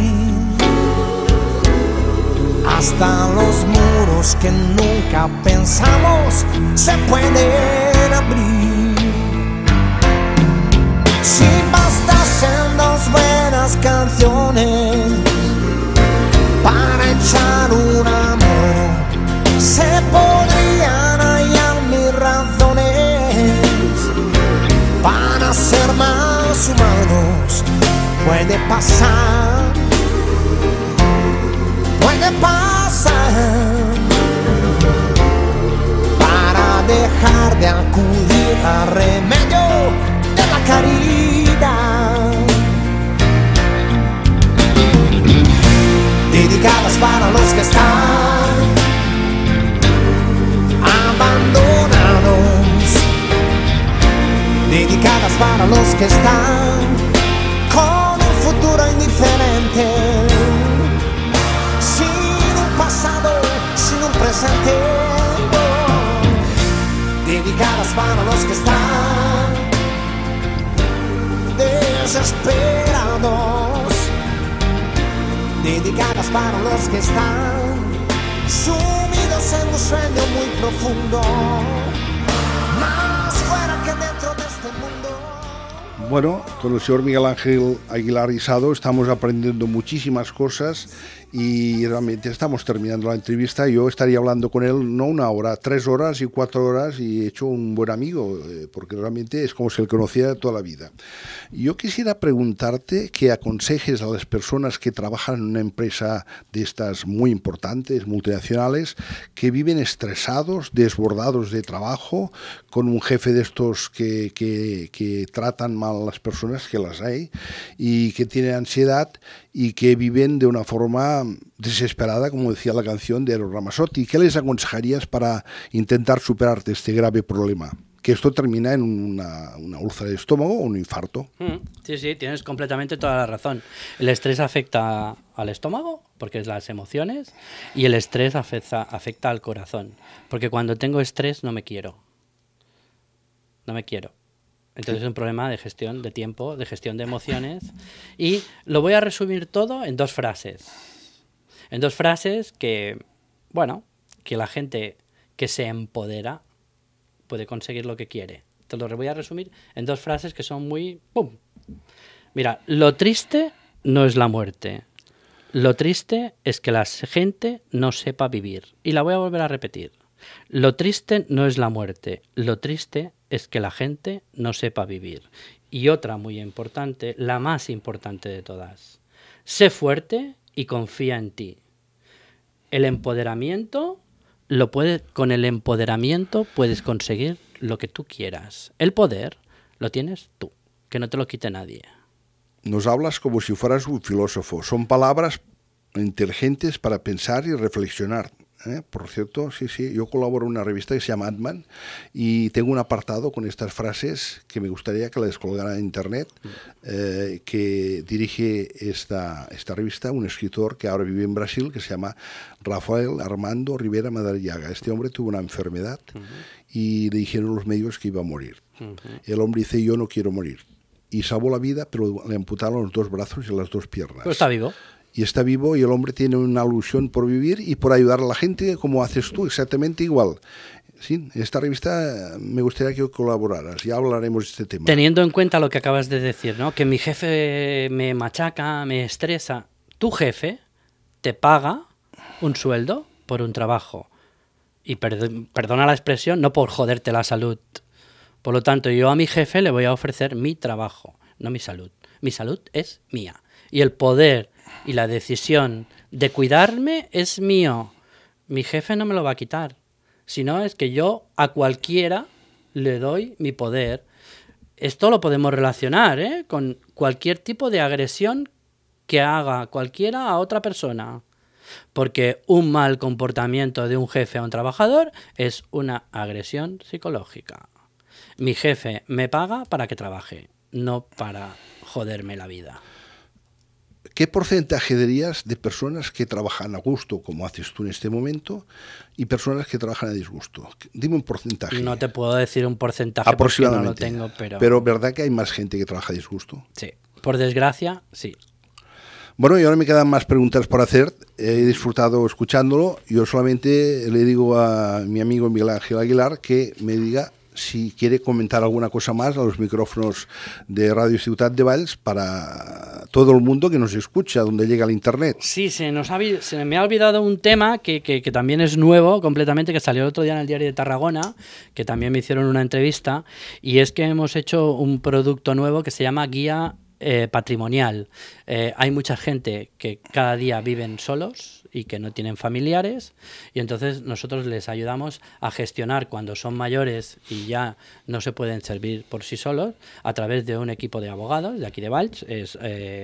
Hasta los muros que nunca pensamos se pueden abrir. Si bastasen dos buenas canciones para echar una mano, se podrían hallar mis razones para ser más humanos. Puede pasar, puede pasar, para dejar de acudir al remedio de la caridad. Dedicadas para los que están abandonados, dedicadas para los que están con un futuro indiferente, sin un pasado, sin un presente, dedicadas para los que están desesperados, dedicadas para los que están sumidos en un sueño muy profundo, más fuera que dentro de este mundo. Bueno, con el señor Miguel Ángel Aguilar Guisado estamos aprendiendo muchísimas cosas y realmente estamos terminando la entrevista. Yo estaría hablando con él no 1 hora, 3 horas y 4 horas y he hecho un buen amigo, porque realmente es como si él conociera toda la vida. Yo quisiera preguntarte que aconsejes a las personas que trabajan en una empresa de estas muy importantes, multinacionales, que viven estresados, desbordados de trabajo, con un jefe de estos que tratan mal a las personas, que las hay, y que tienen ansiedad y que viven de una forma desesperada, como decía la canción de Eros Ramazzotti. ¿Qué les aconsejarías para intentar superar este grave problema? Que esto termina en una úlcera de estómago o un infarto. Sí, sí, tienes completamente toda la razón. El estrés afecta al estómago, porque es las emociones, y el estrés afecta al corazón. Porque cuando tengo estrés no me quiero. No me quiero. Entonces es un problema de gestión de tiempo, de gestión de emociones. Y lo voy a resumir todo en 2 frases. En 2 frases que, bueno, que la gente que se empodera puede conseguir lo que quiere. Te lo voy a resumir en 2 frases que son muy... ¡pum! Mira, lo triste no es la muerte. Lo triste es que la gente no sepa vivir. Y la voy a volver a repetir. Lo triste no es la muerte. Lo triste es que la gente no sepa vivir. Y otra muy importante, la más importante de todas. Sé fuerte y confía en ti. El empoderamiento... con el empoderamiento puedes conseguir lo que tú quieras. El poder lo tienes tú, que no te lo quite nadie. Nos hablas como si fueras un filósofo. Son palabras inteligentes para pensar y reflexionar. Por cierto, sí, yo colaboro en una revista que se llama Ant-Man y tengo un apartado con estas frases que me gustaría que la descolgara en internet, que dirige esta revista un escritor que ahora vive en Brasil, que se llama Rafael Armando Rivera Madariaga. Este hombre tuvo una enfermedad y le dijeron los médicos que iba a morir. El hombre dice: yo no quiero morir. Y salvó la vida, pero le amputaron los 2 brazos y las 2 piernas. Pero está vivo. Y está vivo, y el hombre tiene una ilusión por vivir y por ayudar a la gente, como haces tú, exactamente igual. Sí, en esta revista me gustaría que colaboraras, ya hablaremos de este tema. Teniendo en cuenta lo que acabas de decir, ¿no? Que mi jefe me machaca, me estresa. Tu jefe te paga un sueldo por un trabajo. y perdona la expresión, no por joderte la salud. Por lo tanto, yo a mi jefe le voy a ofrecer mi trabajo, no mi salud. Mi salud es mía. Y el poder y la decisión de cuidarme es mío. Mi jefe no me lo va a quitar. Sino es que yo a cualquiera le doy mi poder. Esto lo podemos relacionar, con cualquier tipo de agresión que haga cualquiera a otra persona. Porque un mal comportamiento de un jefe a un trabajador es una agresión psicológica. Mi jefe me paga para que trabaje, no para joderme la vida. ¿Qué porcentaje dirías de personas que trabajan a gusto, como haces tú en este momento, y personas que trabajan a disgusto? Dime un porcentaje. No te puedo decir un porcentaje porque no lo tengo, pero... Pero ¿verdad que hay más gente que trabaja a disgusto? Sí, por desgracia, sí. Bueno, y ahora me quedan más preguntas por hacer. He disfrutado escuchándolo. Yo solamente le digo a mi amigo Miguel Ángel Aguilar que me diga si quiere comentar alguna cosa más a los micrófonos de Radio Ciutat de Valls para todo el mundo que nos escucha, donde llega el internet. Sí, se me ha olvidado un tema que también es nuevo completamente, que salió el otro día en el Diario de Tarragona, que también me hicieron una entrevista, y es que hemos hecho un producto nuevo que se llama Guía Patrimonial. Hay mucha gente que cada día viven solos y que no tienen familiares, y entonces nosotros les ayudamos a gestionar cuando son mayores y ya no se pueden servir por sí solos, a través de un equipo de abogados de aquí de Valls, es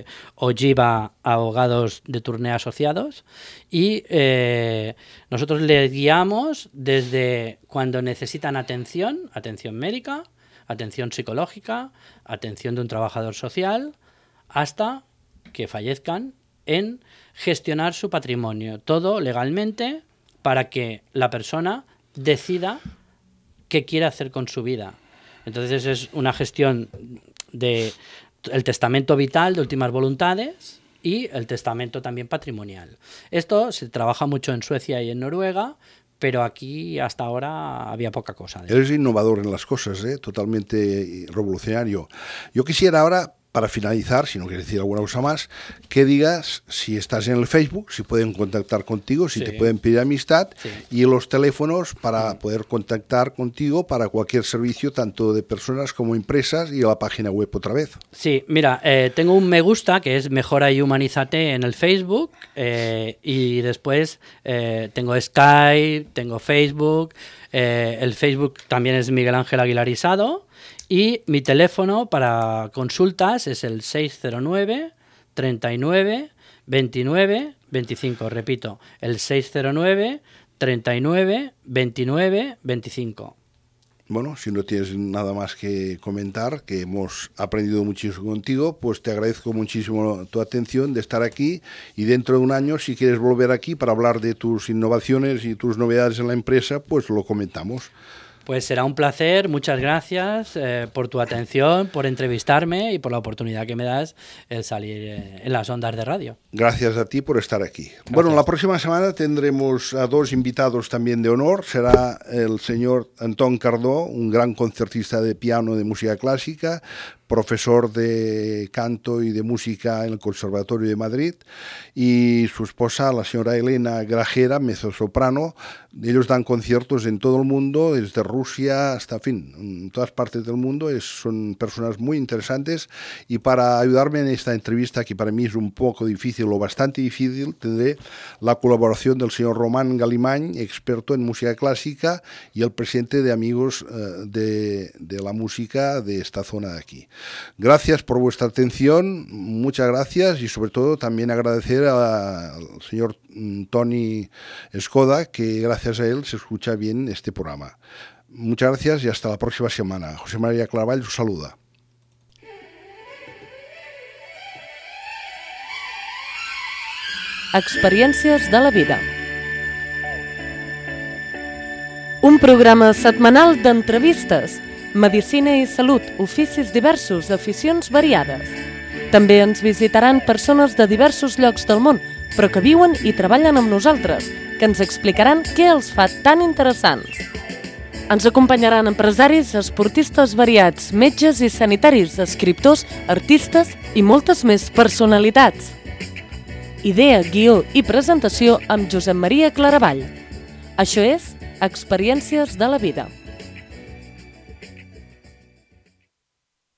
Ogiva Abogados de Turné Asociados, y nosotros les guiamos desde cuando necesitan atención médica, atención psicológica, atención de un trabajador social, hasta que fallezcan, en gestionar su patrimonio, todo legalmente, para que la persona decida qué quiere hacer con su vida. Entonces es una gestión de el testamento vital de últimas voluntades y el testamento también patrimonial. Esto se trabaja mucho en Suecia y en Noruega, pero aquí hasta ahora había poca cosa. Eres innovador en las cosas, totalmente revolucionario. Yo quisiera ahora, para finalizar, si no quieres decir alguna cosa más, que digas si estás en el Facebook, si pueden contactar contigo, si te pueden pedir amistad, y los teléfonos para poder contactar contigo para cualquier servicio, tanto de personas como empresas, y la página web otra vez. Sí, mira, tengo un me gusta que es Mejora y Humanízate en el Facebook, y después tengo Skype, tengo Facebook, el Facebook también es Miguel Ángel Aguilar Isado. Y mi teléfono para consultas es el 609 39 29 25. Repito, el 609 39 29 25. Bueno, si no tienes nada más que comentar, que hemos aprendido muchísimo contigo, pues te agradezco muchísimo tu atención de estar aquí, y dentro de un año, si quieres volver aquí para hablar de tus innovaciones y tus novedades en la empresa, pues lo comentamos. Pues será un placer, muchas gracias por tu atención, por entrevistarme y por la oportunidad que me das el salir en las ondas de radio. Gracias a ti por estar aquí. Gracias. Bueno, la próxima semana tendremos a dos invitados también de honor. Será el señor Antón Cardó, un gran concertista de piano de música clásica, profesor de canto y de música en el Conservatorio de Madrid, y su esposa, la señora Elena Grajera, mezzosoprano. Ellos dan conciertos en todo el mundo, desde Rusia hasta, en todas partes del mundo. Son personas muy interesantes, y para ayudarme en esta entrevista, que para mí es un poco difícil o bastante difícil, tendré la colaboración del señor Román Galimany, experto en música clásica y el presidente de Amigos de la Música de esta zona de aquí. Gracias por vuestra atención, muchas gracias, y sobre todo también agradecer al señor Toni Escoda, que gracias a él se escucha bien este programa. Muchas gracias y hasta la próxima semana. José María Claravall os saluda. Experiències de la vida. Un programa setmanal d'entrevistes, medicina i salut, oficis diversos, aficions variades. També ens visitaran persones de diversos llocs del món, però que viuen i treballen amb nosaltres, que ens explicaran què els fa tan interessants. Ens acompanyaran empresaris, esportistes variats, metges i sanitaris, escriptors, artistes i moltes més personalitats. Idea, guió i presentació amb Josep Maria Claravall. Això és experiències de la vida.